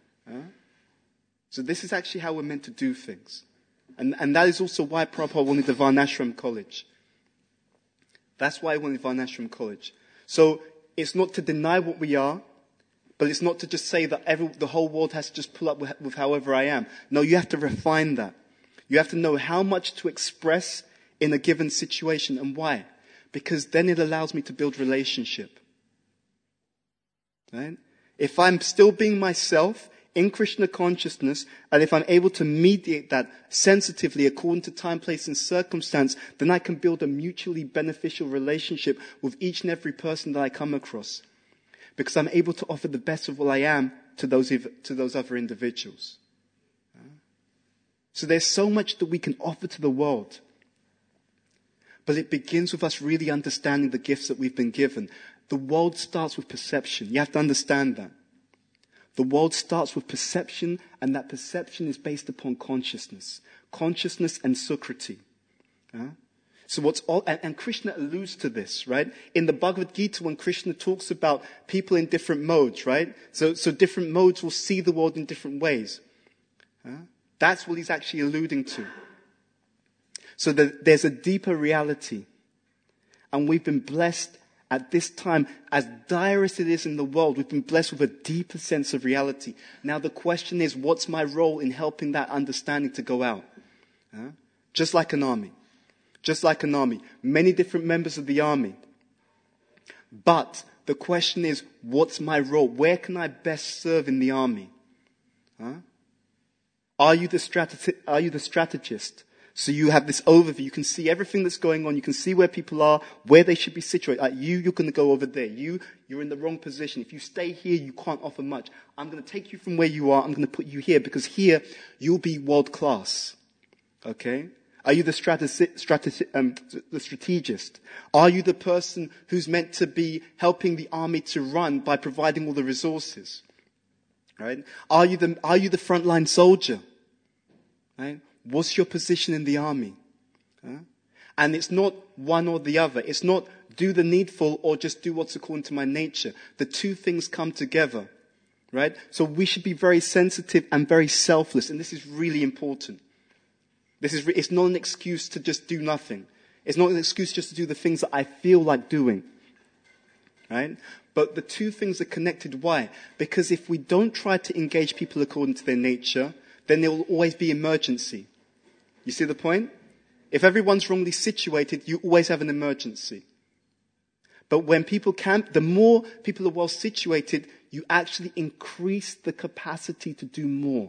So this is actually how we're meant to do things. And that is also why Prabhupada wanted the Varnashram College. That's why he wanted Varnashram College. So it's not to deny what we are, but it's not to just say that the whole world has to just pull up with however I am. No, you have to refine that. You have to know how much to express in a given situation and why. Because then it allows me to build relationship. Right? If I'm still being myself, in Krishna consciousness, and if I'm able to mediate that sensitively according to time, place, and circumstance, then I can build a mutually beneficial relationship with each and every person that I come across. Because I'm able to offer the best of what I am to those other individuals. So there's so much that we can offer to the world. But it begins with us really understanding the gifts that we've been given. The world starts with perception. You have to understand that. The world starts with perception, and that perception is based upon consciousness. Consciousness and Sukriti. So and Krishna alludes to this, right? In the Bhagavad Gita, when Krishna talks about people in different modes, right? So different modes will see the world in different ways. That's what he's actually alluding to. So there's a deeper reality. And we've been blessed at this time, as dire as it is in the world, we've been blessed with a deeper sense of reality. Now the question is, what's my role in helping that understanding to go out? Just like an army. Just like an army. Many different members of the army. But the question is, what's my role? Where can I best serve in the army? Are you the strategist? So you have this overview. You can see everything that's going on. You can see where people are, where they should be situated. Like you're going to go over there. You're in the wrong position. If you stay here, you can't offer much. I'm going to take you from where you are. I'm going to put you here because here you'll be world class. Okay? Are you the strategist? Are you the person who's meant to be helping the army to run by providing all the resources? Right? Are you the frontline soldier? Right? What's your position in the army? And it's not one or the other. It's not do the needful or just do what's according to my nature. The two things come together. Right? So we should be very sensitive and very selfless. And this is really important. It's not an excuse to just do nothing. It's not an excuse just to do the things that I feel like doing. Right? But the two things are connected. Why? Because if we don't try to engage people according to their nature, then there will always be emergency. You see the point? If everyone's wrongly situated, you always have an emergency. But the more people are well situated, you actually increase the capacity to do more.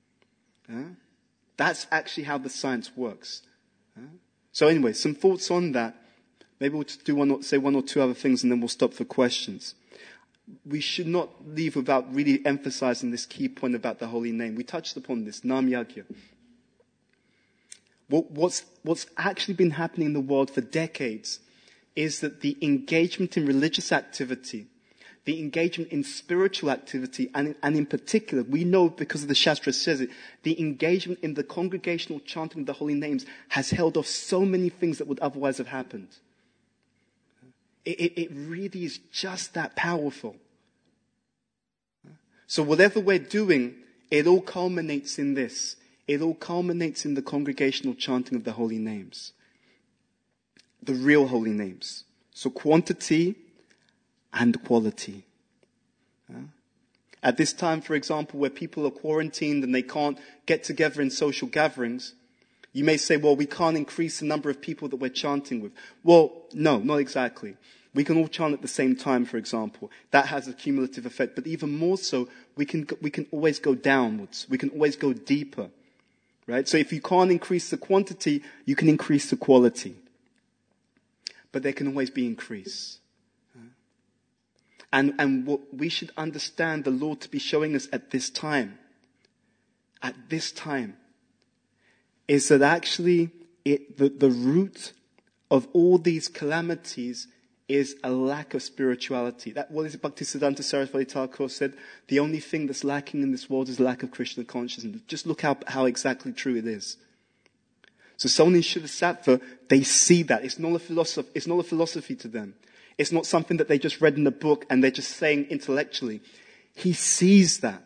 That's actually how the science works. So anyway, some thoughts on that. Maybe we'll just say one or two other things and then we'll stop for questions. We should not leave without really emphasizing this key point about the holy name. We touched upon this, Nam Yagya. What's actually been happening in the world for decades is that the engagement in religious activity, the engagement in spiritual activity, and in particular, we know because of the Shastra says it, the engagement in the congregational chanting of the holy names has held off so many things that would otherwise have happened. It really is just that powerful. So whatever we're doing, it all culminates in this. It all culminates in the congregational chanting of the holy names. The real holy names. So quantity and quality. At this time, for example, where people are quarantined and they can't get together in social gatherings, you may say, well, we can't increase the number of people that we're chanting with. Well, no, not exactly. We can all chant at the same time, for example. That has a cumulative effect. But even more so, we can always go downwards. We can always go deeper. Right? So if you can't increase the quantity, you can increase the quality. But there can always be increase. And what we should understand the Lord to be showing us at this time, is that actually the root of all these calamities is a lack of spirituality. What is it Bhaktisiddhanta Saraswati Thakur said? The only thing that's lacking in this world is lack of Krishna consciousness. Just look how exactly true it is. So someone in Shuddha-sattva, they see that. It's not a philosophy to them. It's not something that they just read in a book and they're just saying intellectually. He sees that.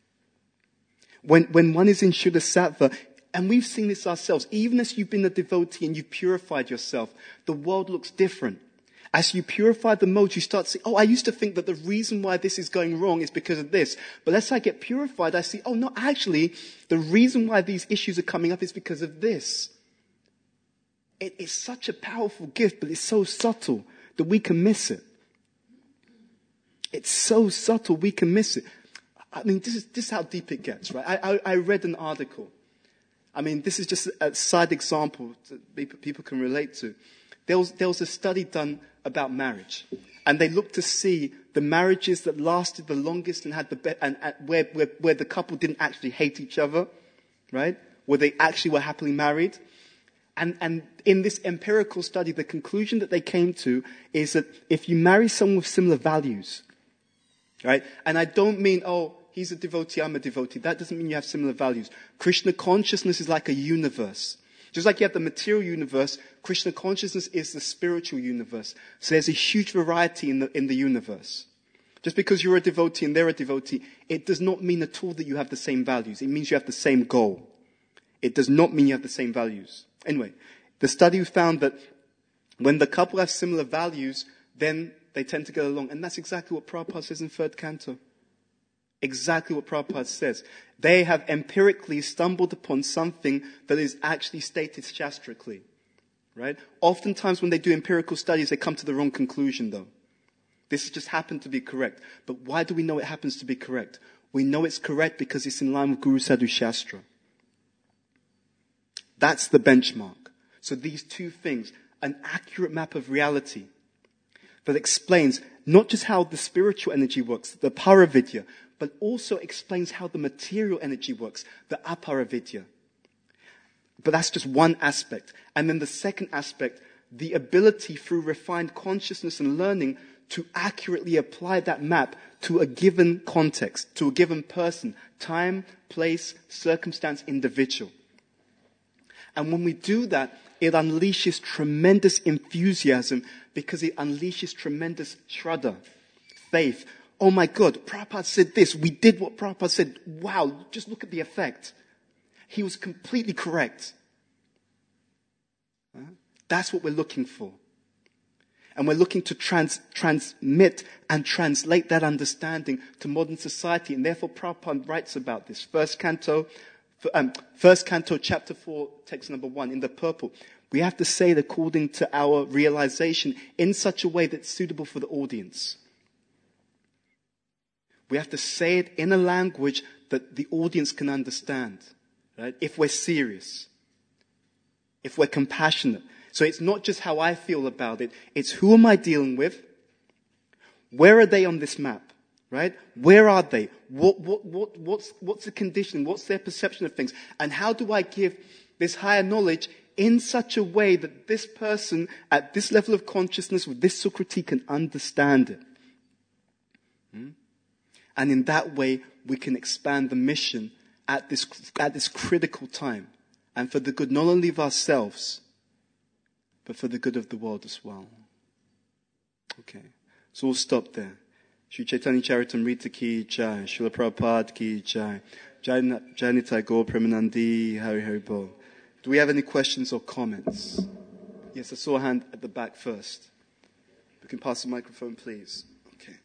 When one is in Shuddha-sattva, and we've seen this ourselves, even as you've been a devotee and you've purified yourself, the world looks different. As you purify the modes, you start to see, I used to think that the reason why this is going wrong is because of this. But as I get purified, I see, no, actually, the reason why these issues are coming up is because of this. It is such a powerful gift, but it's so subtle that we can miss it. It's so subtle, we can miss it. I mean, this is how deep it gets, right? I read an article. I mean, this is just a side example that people can relate to. There was a study done about marriage, and they looked to see the marriages that lasted the longest and had where the couple didn't actually hate each other, right? Where they actually were happily married. And in this empirical study, the conclusion that they came to is that if you marry someone with similar values, right? And I don't mean, oh, he's a devotee, I'm a devotee. That doesn't mean you have similar values. Krishna consciousness is like a universe. Just like you have the material universe, Krishna consciousness is the spiritual universe. So there's a huge variety in the universe. Just because you're a devotee and they're a devotee, it does not mean at all that you have the same values. It means you have the same goal. It does not mean you have the same values. Anyway, the study found that when the couple have similar values, then they tend to get along. And that's exactly what Prabhupada says in 3rd Canto. Exactly what Prabhupada says. They have empirically stumbled upon something that is actually stated shastrically. Right? Oftentimes when they do empirical studies, they come to the wrong conclusion though. This just happened to be correct. But why do we know it happens to be correct? We know it's correct because it's in line with Guru Sadhu Shastra. That's the benchmark. So these two things, an accurate map of reality that explains not just how the spiritual energy works, the Paravidya, but also explains how the material energy works, the Aparavidya. But that's just one aspect. And then the second aspect, the ability through refined consciousness and learning to accurately apply that map to a given context, to a given person, time, place, circumstance, individual. And when we do that, it unleashes tremendous enthusiasm because it unleashes tremendous shraddha, faith. Oh my God, Prabhupada said this. We did what Prabhupada said. Wow, just look at the effect. He was completely correct. That's what we're looking for. And we're looking to transmit and translate that understanding to modern society. And therefore Prabhupada writes about this. First Canto, chapter 4, text number 1, in the purple. We have to say it according to our realization in such a way that's suitable for the audience. We have to say it in a language that the audience can understand, right? If we're serious, if we're compassionate. So it's not just how I feel about it. It's who am I dealing with? Where are they on this map? Right? Where are they? What's the condition? What's their perception of things? And how do I give this higher knowledge in such a way that this person at this level of consciousness with this Sukriti can understand it? And in that way, we can expand the mission at this critical time. And for the good not only of ourselves, but for the good of the world as well. Okay. So we'll stop there. Shri Chaitanya Charitamrita ki jai, Srila Prabhupada ki jai, Jai Nitai Gaur Premanandi, Hari Hari Bol. Do we have any questions or comments? Yes, I saw a hand at the back first. We can pass the microphone, please. Okay.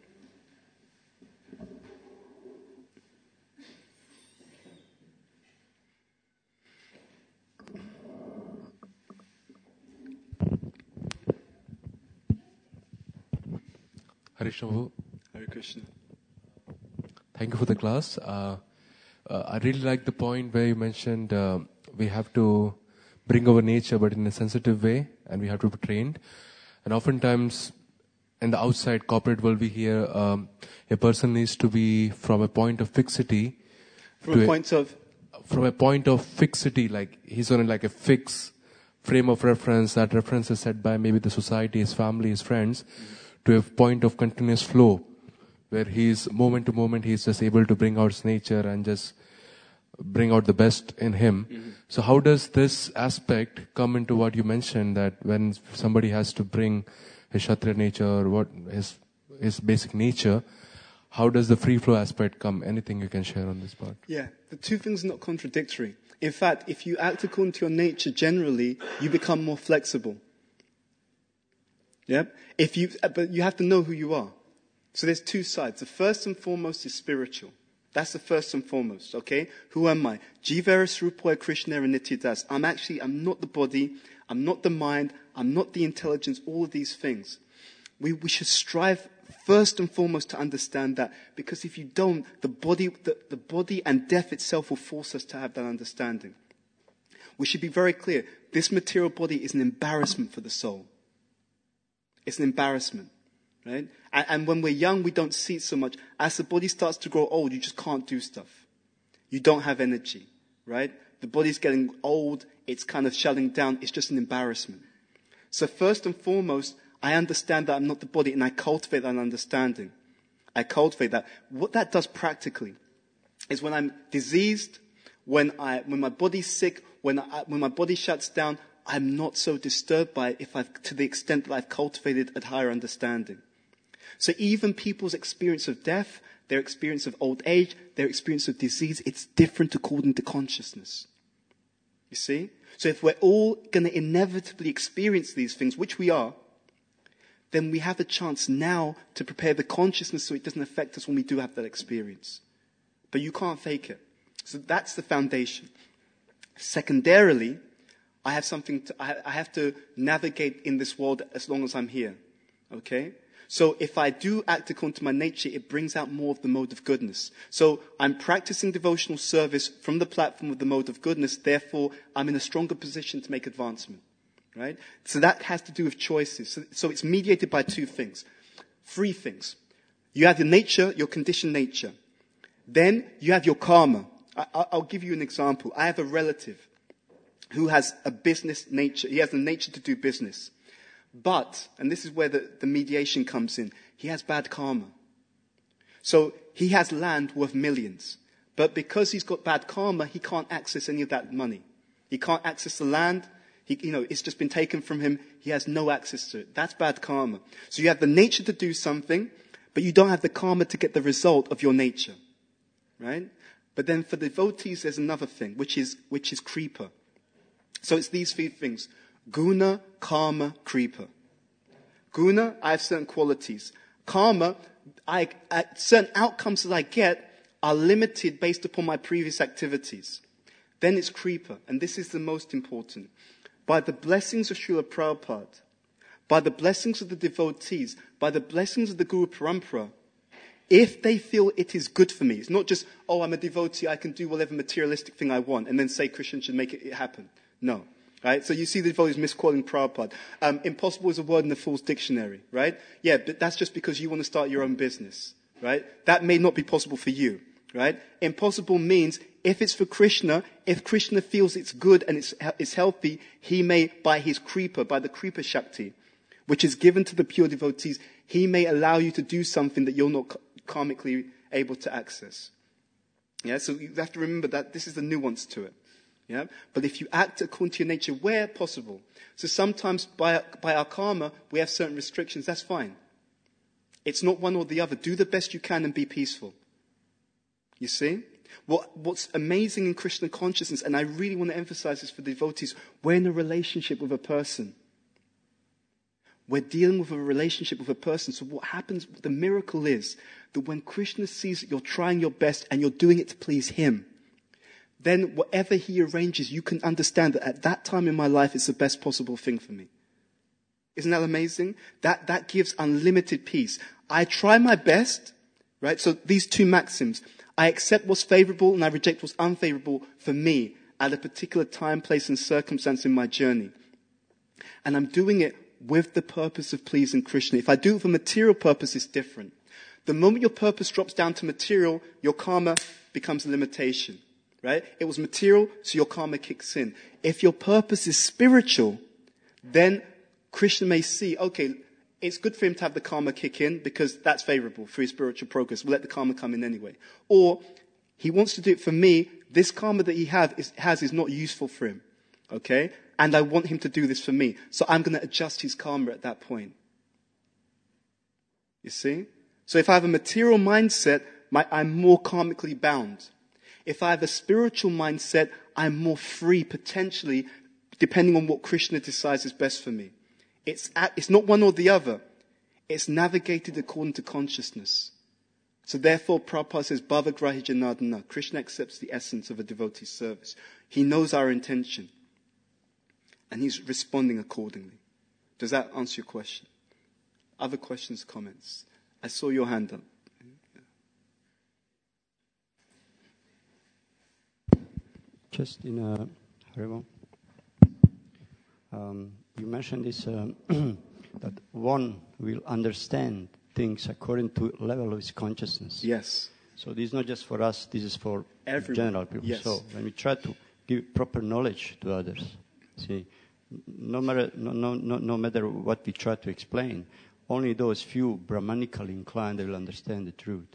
Hare Krishna. Hare Krishna. Thank you for the class. I really like the point where you mentioned we have to bring our nature but in a sensitive way, and we have to be trained. And oftentimes in the outside corporate world we hear a person needs to be from a point of fixity. From a point of fixity, like he's on like a fixed frame of reference. That reference is set by maybe the society, his family, his friends. To a point of continuous flow, where he's moment to moment, he's just able to bring out his nature and just bring out the best in him. Mm-hmm. So how does this aspect come into what you mentioned, that when somebody has to bring his Kshatriya nature, or what his basic nature, how does the free flow aspect come? Anything you can share on this part? Yeah, the two things are not contradictory. In fact, if you act according to your nature generally, you become more flexible. Yeah? But you have to know who you are. So there's two sides. The first and foremost is spiritual. That's the first and foremost, okay? Who am I? Jivara Srupoya Krishna and Nityadas. I'm not the body, I'm not the mind, I'm not the intelligence, all of these things. We should strive first and foremost to understand that, because if you don't, the body and death itself will force us to have that understanding. We should be very clear. This material body is an embarrassment for the soul. It's an embarrassment, right? And when we're young, we don't see it so much. As the body starts to grow old, you just can't do stuff. You don't have energy, right? The body's getting old. It's kind of shutting down. It's just an embarrassment. So first and foremost, I understand that I'm not the body, and I cultivate that understanding. I cultivate that. What that does practically is when I'm diseased, when my body's sick, when my body shuts down, I'm not so disturbed by it to the extent that I've cultivated a higher understanding. So even people's experience of death, their experience of old age, their experience of disease, it's different according to consciousness. You see? So if we're all going to inevitably experience these things, which we are, then we have a chance now to prepare the consciousness so it doesn't affect us when we do have that experience. But you can't fake it. So that's the foundation. Secondarily, I have to navigate in this world as long as I'm here. Okay? So if I do act according to my nature, it brings out more of the mode of goodness. So I'm practicing devotional service from the platform of the mode of goodness. Therefore, I'm in a stronger position to make advancement. Right? So that has to do with choices. So it's mediated by three things. You have your nature, your conditioned nature. Then you have your karma. I'll give you an example. I have a relative who has a business nature. He has the nature to do business. But, and this is where the mediation comes in, he has bad karma. So he has land worth millions. But because he's got bad karma, he can't access any of that money. He can't access the land. It's just been taken from him. He has no access to it. That's bad karma. So you have the nature to do something, but you don't have the karma to get the result of your nature. Right? But then for devotees, there's another thing, which is kripa. So it's these three things. Guna, karma, kripa. Guna, I have certain qualities. Karma, certain outcomes that I get are limited based upon my previous activities. Then it's kripa, and this is the most important. By the blessings of Srila Prabhupada, by the blessings of the devotees, by the blessings of the Guru Parampara, if they feel it is good for me, it's not just, I'm a devotee, I can do whatever materialistic thing I want, and then say Krishna should make it happen. No. Right? So you see the devotees misquoting Prabhupada. Impossible is a word in the Fool's Dictionary, right? Yeah, but that's just because you want to start your own business, right? That may not be possible for you, right? Impossible means if it's for Krishna, if Krishna feels it's good and it's healthy, he may, by his kripa, by the kripa shakti, which is given to the pure devotees, he may allow you to do something that you're not karmically able to access. Yeah, so you have to remember that this is the nuance to it. Yeah? But if you act according to your nature where possible, so sometimes by our karma, we have certain restrictions, that's fine. It's not one or the other. Do the best you can and be peaceful. You see? What's amazing in Krishna consciousness, and I really want to emphasize this for the devotees, we're in a relationship with a person. We're dealing with a relationship with a person. So what happens, the miracle is that when Krishna sees that you're trying your best and you're doing it to please him, then whatever he arranges, you can understand that at that time in my life, it's the best possible thing for me. Isn't that amazing? That gives unlimited peace. I try my best, right? So these two maxims, I accept what's favorable and I reject what's unfavorable for me at a particular time, place, and circumstance in my journey. And I'm doing it with the purpose of pleasing Krishna. If I do it for material purpose, it's different. The moment your purpose drops down to material, your karma becomes a limitation. Right? It was material, so your karma kicks in. If your purpose is spiritual, then Krishna may see, okay, it's good for him to have the karma kick in because that's favorable for his spiritual progress. We'll let the karma come in anyway. Or he wants to do it for me. This karma that he has is not useful for him. Okay? And I want him to do this for me. So I'm going to adjust his karma at that point. You see? So if I have a material mindset, I'm more karmically bound. If I have a spiritual mindset, I'm more free, potentially, depending on what Krishna decides is best for me. It's not one or the other. It's navigated according to consciousness. So therefore, Prabhupada says, Bhava Grahi Janardana. Krishna accepts the essence of a devotee's service. He knows our intention. And he's responding accordingly. Does that answer your question? Other questions, comments? I saw your hand up. Just in a you mentioned this that one will understand things according to level of his consciousness. Yes. So this is not just for us, this is for everyone. General people. Yes. So when we try to give proper knowledge to others, see, no matter what we try to explain, only those few Brahmanically inclined will understand the truth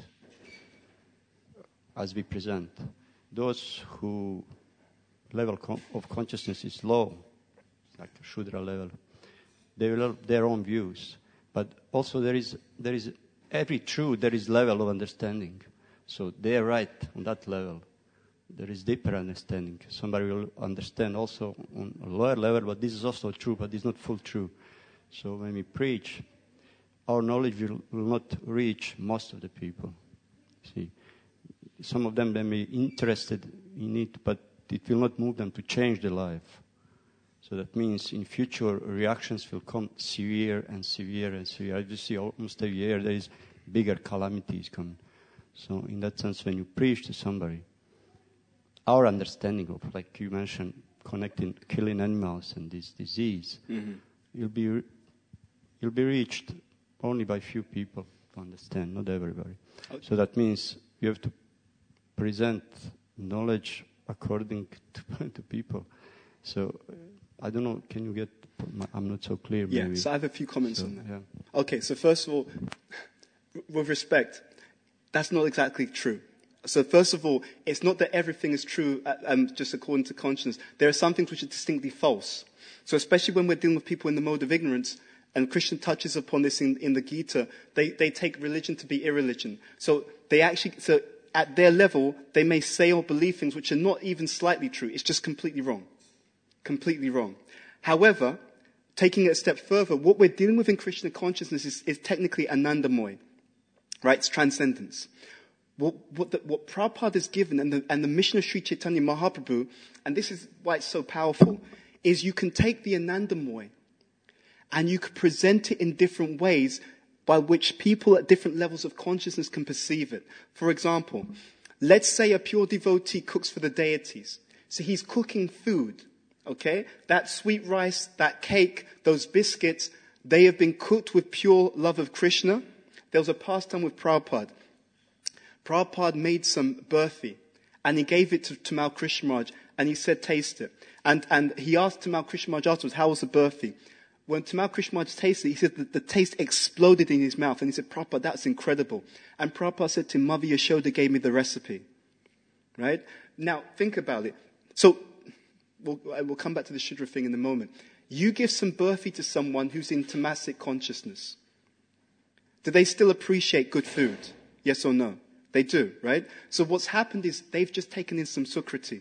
as we present. Those who level of consciousness is low, like Shudra level, they will have their own views. But also there is every truth, there is level of understanding. So they are right on that level. There is deeper understanding. Somebody will understand also on a lower level, but this is also true, but it's not full true. So when we preach, our knowledge will not reach most of the people. See, some of them may be interested in it, but it will not move them to change their life. So that means in future reactions will come severe and severe and severe. As you see, almost every year there is bigger calamities coming. So in that sense, when you preach to somebody, our understanding of, like you mentioned, connecting, killing animals and this disease, will be reached only by few people to understand, not everybody. Okay. So that means you have to present knowledge according to people. So I don't know, can you get, I'm not so clear. Yeah, maybe. So I have a few comments on that. Yeah. Okay, so first of all, with respect, that's not exactly true. So first of all, it's not that everything is true just according to conscience. There are some things which are distinctly false. So especially when we're dealing with people in the mode of ignorance, and Krishna touches upon this in the Gita, they take religion to be irreligion. So at their level, they may say or believe things which are not even slightly true. It's just completely wrong. Completely wrong. However, taking it a step further, what we're dealing with in Krishna consciousness is technically Anandamoy, right? It's transcendence. What Prabhupada is given and the mission of Sri Chaitanya Mahaprabhu, and this is why it's so powerful, is you can take the Anandamoy and you can present it in different ways by which people at different levels of consciousness can perceive it. For example, let's say a pure devotee cooks for the deities. So he's cooking food, okay? That sweet rice, that cake, those biscuits, they have been cooked with pure love of Krishna. There was a pastime with Prabhupada. Prabhupada made some burfi, and he gave it to Tamal Krishna Maharaj, and he said, taste it. And he asked Tamal Krishna Maharaj afterwards, how was the burfi? When Tamal Krishna Maharaj tasted it, he said that the taste exploded in his mouth, and he said, Prabhupada, that's incredible. And Prabhupada said to him, Mother Yashoda gave me the recipe. Right? Now, think about it. So, we'll come back to the Shudra thing in a moment. You give some burfi to someone who's in tamasic consciousness. Do they still appreciate good food? Yes or no? They do, right? So what's happened is they've just taken in some sukriti.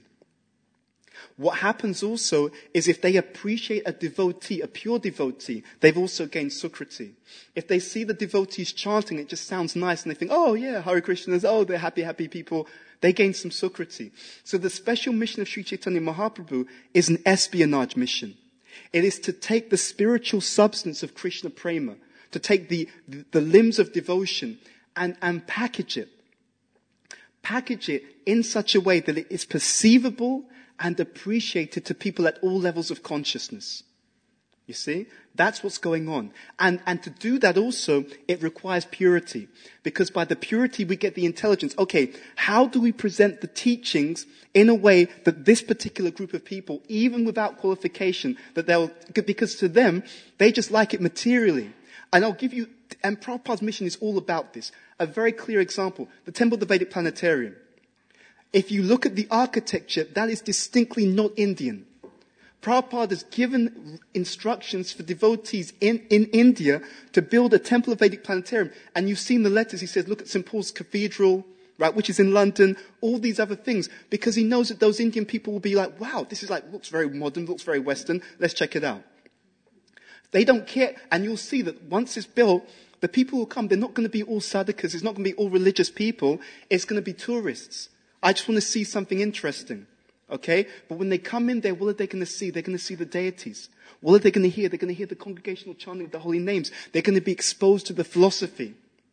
What happens also is if they appreciate a devotee, a pure devotee, they've also gained sukriti. If they see the devotees chanting, it just sounds nice, and they think, oh yeah, Hare Krishnas, oh, they're happy, happy people. They gain some sukriti. So the special mission of Sri Chaitanya Mahaprabhu is an espionage mission. It is to take the spiritual substance of Krishna Prema, to take the limbs of devotion and package it. Package it in such a way that it is perceivable and appreciated to people at all levels of consciousness. You see? That's what's going on. And to do that also, it requires purity. Because by the purity we get the intelligence. Okay, how do we present the teachings in a way that this particular group of people, even without qualification, because to them, they just like it materially. And I'll give you, and Prabhupada's mission is all about this. A very clear example, the Temple of the Vedic Planetarium. If you look at the architecture, that is distinctly not Indian. Prabhupada has given instructions for devotees in India to build a Temple of Vedic Planetarium. And you've seen the letters. He says, look at St. Paul's Cathedral, right, which is in London, all these other things. Because he knows that those Indian people will be like, wow, this is looks very modern, looks very Western. Let's check it out. They don't care. And you'll see that once it's built, the people who come, they're not going to be all sadhakas. It's not going to be all religious people. It's going to be tourists. I just want to see something interesting. Okay? But when they come in there, what are they going to see? They're going to see the deities. What are they going to hear? They're going to hear the congregational chanting of the holy names. They're going to be exposed to the philosophy.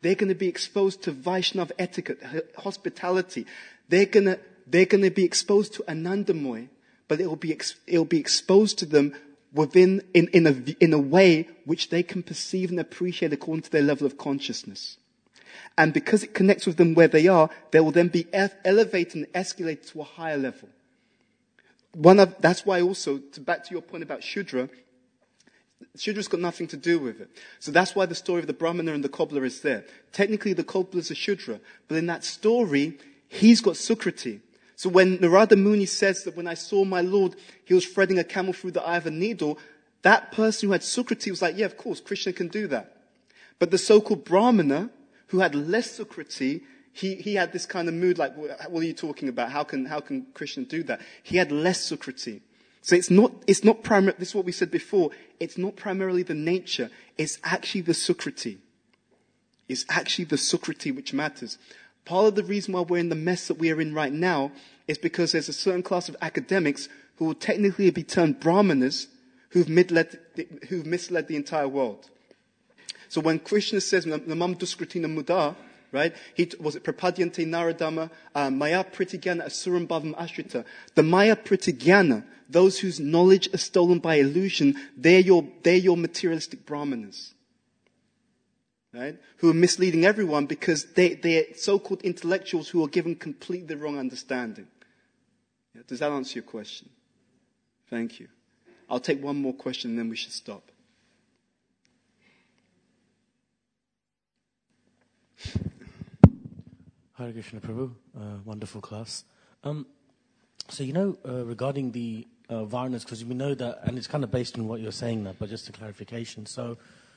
They're going to be exposed to Vaishnav etiquette, hospitality. They're going to be exposed to Anandamoy, but it'll be exposed to them in a way which they can perceive and appreciate according to their level of consciousness. And because it connects with them where they are, they will then be elevated and escalated to a higher level. That's why also, back to your point about Shudra, Shudra's got nothing to do with it. So that's why the story of the Brahmana and the cobbler is there. Technically the cobbler is a Shudra, but in that story, he's got Sukriti. So when Narada Muni says that when I saw my Lord, he was threading a camel through the eye of a needle, that person who had Sukriti was like, yeah, of course, Krishna can do that. But the so-called Brahmana, who had less Sukriti, he had this kind of mood like, what are you talking about? How can Krishna do that? He had less Sukriti. So it's not primarily, this is what we said before, it's not primarily the nature, it's actually the Sukriti. It's actually the Sukriti which matters. Part of the reason why we're in the mess that we are in right now is because there's a certain class of academics who will technically be termed Brahmanas who've misled the entire world. So when Krishna says, Namam Duskritina Muda, right? Was it Prapadyante Naradama, Maya Pritigyana Asuram Bhavam Ashrita? The Maya Pritigyana, those whose knowledge is stolen by illusion, they're your materialistic Brahmanas. Right? Who are misleading everyone because they're so-called intellectuals who are given completely the wrong understanding. Yeah, does that answer your question? Thank you. I'll take one more question and then we should stop. Hare Krishna Prabhu, wonderful class. So regarding the Varnas, because we know that, and it's kind of based on what you're saying now, but just a clarification. So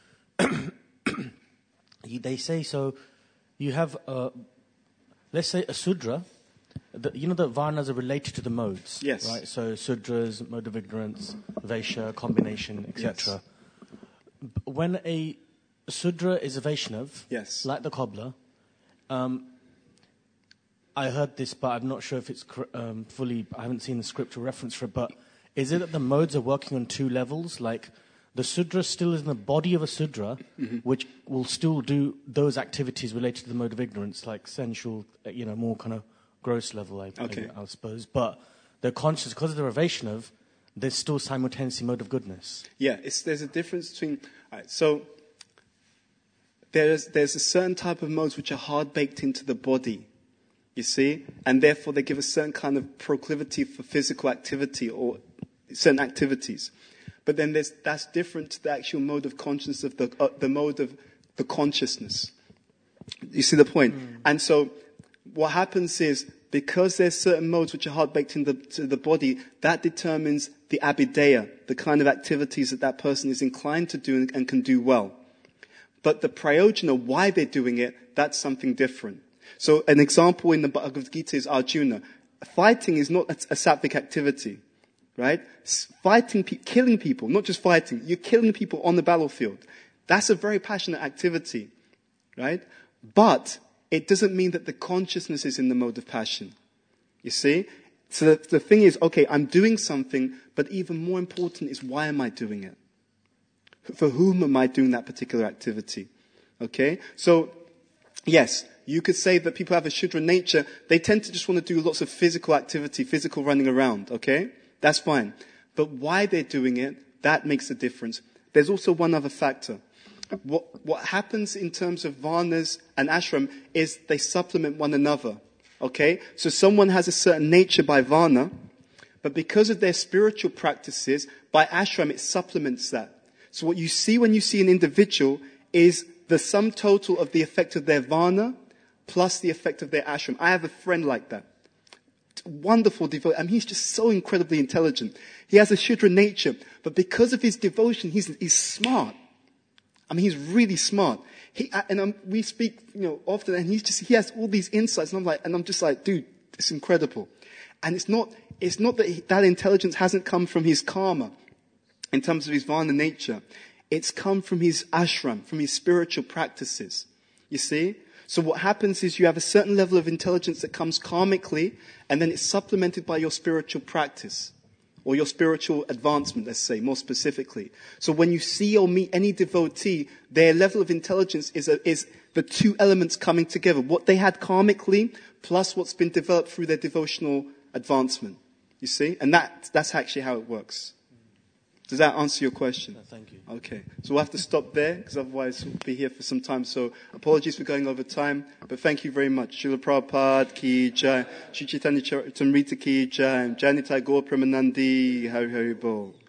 they say, so you have, let's say a Sudra, the Varnas are related to the modes. Yes. Right? So Sudras, mode of ignorance, Vaishya, combination, etc. Yes. When a Sudra is a Vaishnav, yes, like the cobbler, I heard this, but I'm not sure if it's fully, I haven't seen the scriptural reference for it, but is it that the modes are working on two levels? Like the Sudra still is in the body of a Sudra, which will still do those activities related to the mode of ignorance, like sensual, more kind of gross level, I suppose. But they're conscious, because they're a Vaishnav, there's still simultaneously mode of goodness. Yeah, there's a difference between, so there's a certain type of modes which are hard baked into the body. You see? And therefore they give a certain kind of proclivity for physical activity or certain activities. But then that's different to the actual mode of consciousness of the mode of the consciousness. You see the point? And so what happens is, because there's certain modes which are hard baked into the body, that determines the abhideya, the kind of activities that person is inclined to do and can do well. But the prayojana, why they're doing it, that's something different. So an example in the Bhagavad Gita is Arjuna. Fighting is not a sattvic activity, right? Fighting, killing people, not just fighting. You're killing people on the battlefield. That's a very passionate activity, right? But it doesn't mean that the consciousness is in the mode of passion. You see? So the thing is, okay, I'm doing something, but even more important is, why am I doing it? For whom am I doing that particular activity? Okay? So, yes, you could say that people have a Shudra nature. They tend to just want to do lots of physical activity, physical running around, okay? That's fine. But why they're doing it, that makes a difference. There's also one other factor. What happens in terms of Varnas and Ashram is they supplement one another, okay? So someone has a certain nature by Varna, but because of their spiritual practices, by Ashram it supplements that. So what you see when you see an individual is the sum total of the effect of their Varna plus the effect of their ashram. I have a friend like that. Wonderful devotee. I mean, he's just so incredibly intelligent. He has a Shudra nature, but because of his devotion, he's smart. I mean, he's really smart. We speak, often, and he has all these insights, and I'm just like, dude, it's incredible. And it's not that intelligence hasn't come from his karma, in terms of his Varna nature. It's come from his ashram, from his spiritual practices. You see? So what happens is you have a certain level of intelligence that comes karmically, and then it's supplemented by your spiritual practice, or your spiritual advancement, let's say, more specifically. So when you see or meet any devotee, their level of intelligence is the two elements coming together, what they had karmically, plus what's been developed through their devotional advancement. You see? And that's actually how it works. Does that answer your question? Thank you. Okay. So we'll have to stop there, because otherwise we'll be here for some time. So apologies for going over time, but thank you very much. Srila Prabhupada ki jai, Shri Chaitanya Charitamrita ki jai, Jai Nitai Gaur Premanandi, Hari Hari Bol.